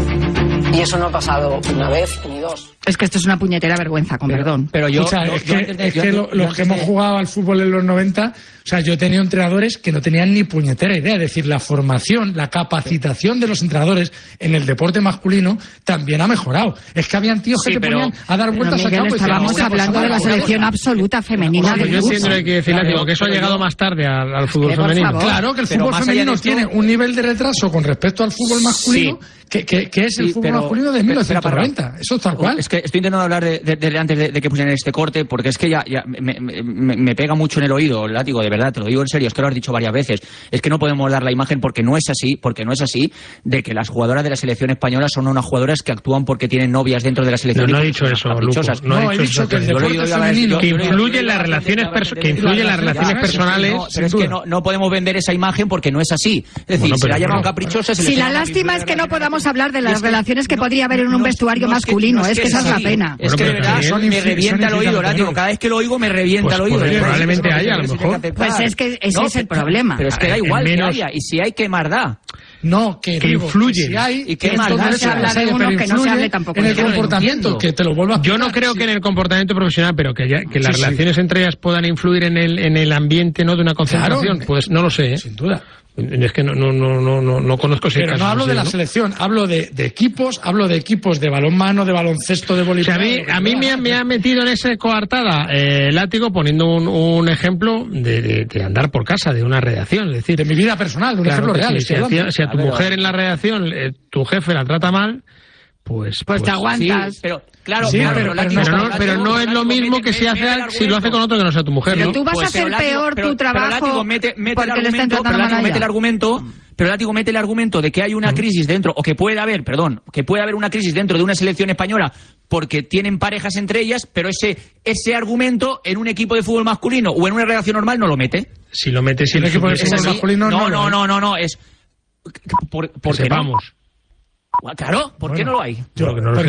Y eso no ha pasado una vez ni dos. Es que esto es una puñetera vergüenza, con pero, perdón. Pero yo, o sea, yo, es que, de, es que lo, los que hemos jugado al fútbol en los noventa, o sea, yo he tenido entrenadores que no tenían ni puñetera idea. Es decir, la formación, la capacitación de los entrenadores en el deporte masculino también ha mejorado. Es que habían tíos que sí, te pero, ponían a dar vueltas Miguel, a campo. Estábamos y hablando de la selección absoluta femenina. Bueno, yo entiendo que hay que decir, Látigo, que eso ha llegado más tarde al, al fútbol femenino. Claro, que el fútbol femenino tiene un nivel de retraso con respecto al fútbol masculino. Sí. Que, que, que es el sí, fútbol pero, masculino de mil novecientos noventa. Eso es tal cual. Es que estoy intentando hablar de, de, de antes de, de que pusieran este corte, porque es que ya, ya me, me, me pega mucho en el oído, Látigo, de verdad, te lo digo en serio, es que lo has dicho varias veces. Es que no podemos dar la imagen porque no es así, porque no es así, de que las jugadoras de la selección española son unas jugadoras que actúan porque tienen novias dentro de la selección. No, no he dicho eso, Luco, no, no he dicho que el deporte femenino que influyen las relaciones que influyen las relaciones personales. No, pero es que no, no podemos vender esa imagen porque no es así. Es decir, bueno, se la llaman caprichosa. Si la lástima es que no podamos hablar de las relaciones que podría haber en un vestuario no, masculino, no es que, es que esa es la pena. Es que de verdad son, me revienta el oído, Látigo, cada vez que lo oigo me revienta el oído. Pues probablemente haya, a lo mejor. Pues es que ese es el problema. Pero es que da igual que haya, y si hay, que maldad. No, que, que digo, influye. Si hay, y que no se habla de uno, que no se hable tampoco en el comportamiento, que te lo vuelvo a explicar. Yo no creo sí. que en el comportamiento profesional, pero que, ya, que las sí, relaciones sí. entre ellas puedan influir en el, en el ambiente, ¿no?, de una concentración. Claro, pues no lo sé, ¿eh? Sin duda. Es que no, no, no, no, no, no conozco ese Pero caso. no hablo de la ¿no? selección, hablo de, de equipos, hablo de equipos de balonmano, de baloncesto, de voleibol. O sea, a mí, a mí me, ha, me ha metido en esa coartada eh, Látigo poniendo un, un ejemplo de, de, de andar por casa, de una redacción. Es decir, de mi vida personal, de un claro, ejemplo real. Si, si, a, si a tu a mujer ver, en la redacción, eh, tu jefe la trata mal, pues... Pues, pues te aguantas. Sí, pero... Claro, sí, claro, pero, pero, pero, pero, no, pero no es lo mismo que si, hace, si lo hace con otro que no sea tu mujer, pero ¿no? tú vas pues, a hacer peor pero, tu trabajo pero Látigo mete, mete porque el le está argumento, pero Látigo mete el argumento, pero Látigo mete el argumento de que hay una crisis dentro, o que puede haber, perdón, que puede haber una crisis dentro de una selección española porque tienen parejas entre ellas, pero ese ese argumento en un equipo de fútbol masculino o en una redacción normal no lo mete. Si lo mete, si en el equipo de fútbol masculino no, no, no, no, no, es... ¿Por, por qué sepamos. No? Claro, ¿por qué bueno, no lo hay? Yo, no lo